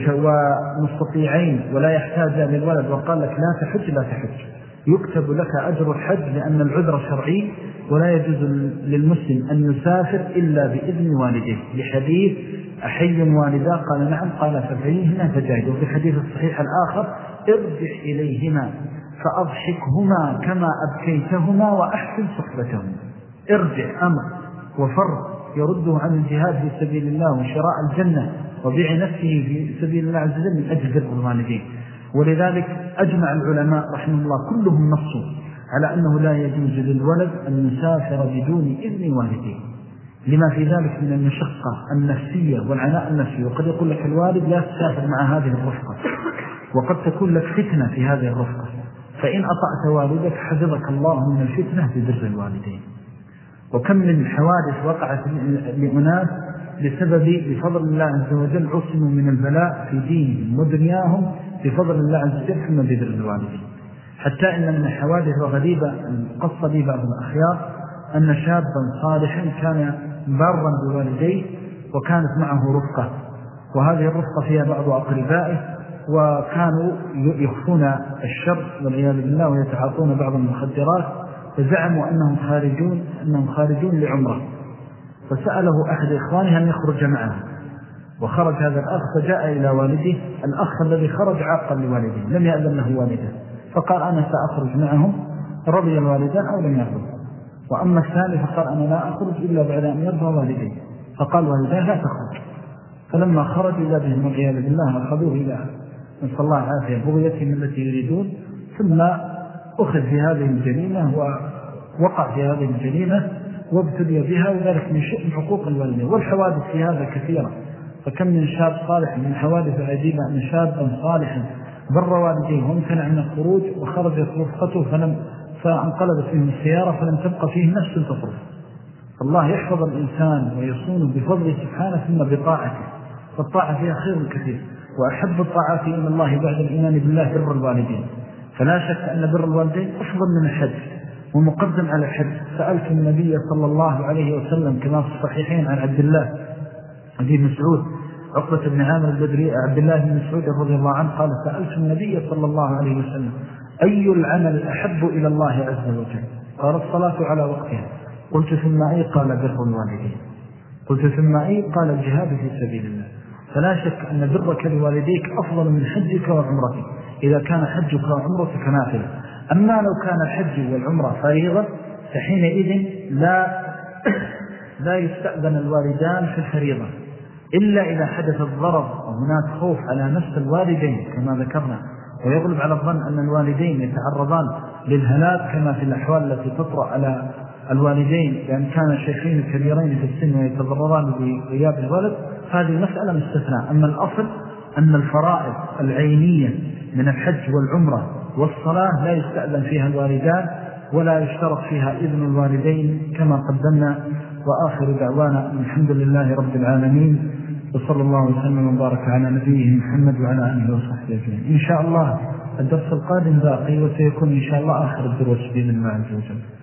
ومستطيعين ولا يحتاج للولد وقال لك لا تحج لا تحج، يكتب لك أجر الحج لأن العذر شرعي، ولا يجوز للمسلم أن يسافر إلا بإذن والديه، لحديث: أحي والدا؟ قال: نعم. قال: ففيهما فجاهد. وفي الحديث الصحيح الآخر: ارجع إليهما فأضحكهما كما أبكيتهما وأحسن صحبتهما. ارجع أمر وفر يرده عن الجهاد في سبيل الله وشراء الجنة وبيع نفسه في سبيل الله عز وجل من أجل بر الوالدين. ولذلك أجمع العلماء رحمه الله كلهم نصوا على أنه لا يجوز للولد أن يسافر بدون إذن والديه، لما في ذلك من المشقة النفسية والعناء النفسي. وقد يقول لك الوالد لا تسافر مع هذه الرفقة، وقد تكون لك فتنة في هذه الرفقة، فإن أطأت والدك حفظك الله من الفتنة ببر الوالدين. وكم من حوادث وقعت لأناس بسبب بفضل الله عز وجل عصموا من البلاء في دينهم ودنياهم بفضل الله عز وجل ثم ببر الوالدين. حتى إن من الحوادث الغريبة القصة لي بعض الأخيار أن شابا صالحا كان بارا بوالديه وكانت معه رفقة، وهذه الرفقة فيها بعض أقربائه وكانوا يخفون الشر والعياذ بالله ويتعاطون بعض المخدرات، فزعموا أنهم خارجون أنهم خارجون لعمره، فسأله أحد إخوانه أن يخرج معه، وخرج هذا الأخ فجاء إلى والده. الأخ الذي خرج عاقا لوالده لم يأذن له والده، فقال: أنا سأخرج معهم، رضي الوالدان أو لم يرضوا. وأما الثاني فقال: أنا لا أخرج إلا بعد أن يرضى والدي، فقال والدان: لا تخرج. فلما خرج إلى بهم والعياذ بالله أخذوه إلى نسأل الله العافية بغيتهم التي يريدون، ثم أخذ في هذه الجريمة ووقع في هذه الجريمة وابتلي بها، وذلك من شؤم حقوق الوالدين. والحوادث في هذا كثيرة، فكم من شاب صالح من حوادث عجيبة أن شابا صالحا بر والديه وامتنع من الخروج وخرجت رفقته فلم فانقلبت فيهم السيارة فلم تبقى فيه نفس تصرف. الله يحفظ الإنسان ويصونه بفضله سبحانه ثم بطاعته، فالطاعة فيها خير كثير، وأحب الطاعات إلى الله بعد الإيمان بالله بر الوالدين. فلا شك أن بر الوالدين أفضل من الحج ومقدم على الحج. سألت النبي صلى الله عليه وسلم كما في الصحيحين عن عبد الله بن مسعود عقبة بن عامر البدري عبد الله بن مسعود رضي الله عنه قال سألت النبي صلى الله عليه وسلم أي العمل أحب إلى الله عز وجل؟ قال الصلاة على وقتها. قلت ثم أي؟ قال بر الوالدين. قلت ثم أي؟ قال الجهاد في سبيل الله. فلا شك أن برك لوالديك أفضل من حجك وعمرتك إذا كان حجك وعمرتك نافلة. أما لو كان الحج والعمرة فريضة فحينئذ لا لا يستأذن الوالدان في الفريضة إلا إذا حدث الضرر وهناك خوف على نفس الوالدين كما ذكرنا، ويغلب على الظن أن الوالدين يتعرضان للهلاك كما في الأحوال التي تطرأ على الوالدين لأن كان شيخين كبيرين في السن ويتضرران بغياب الولد. هذه المسألة مستثناء. أما الأصل أن الفرائض العينية من الحج والعمرة والصلاة لا يستأذن فيها الوالدان ولا يشترط فيها إذن الوالدين كما قدمنا. وآخر دعوانا الحمد لله رب العالمين، وصلى الله وسلم وبارك على نبيه محمد وعلى آله وصحبه أجمعين. إن شاء الله الدرس القادم باقي وسيكون إن شاء الله آخر الدروس بإذن الله عز وجل.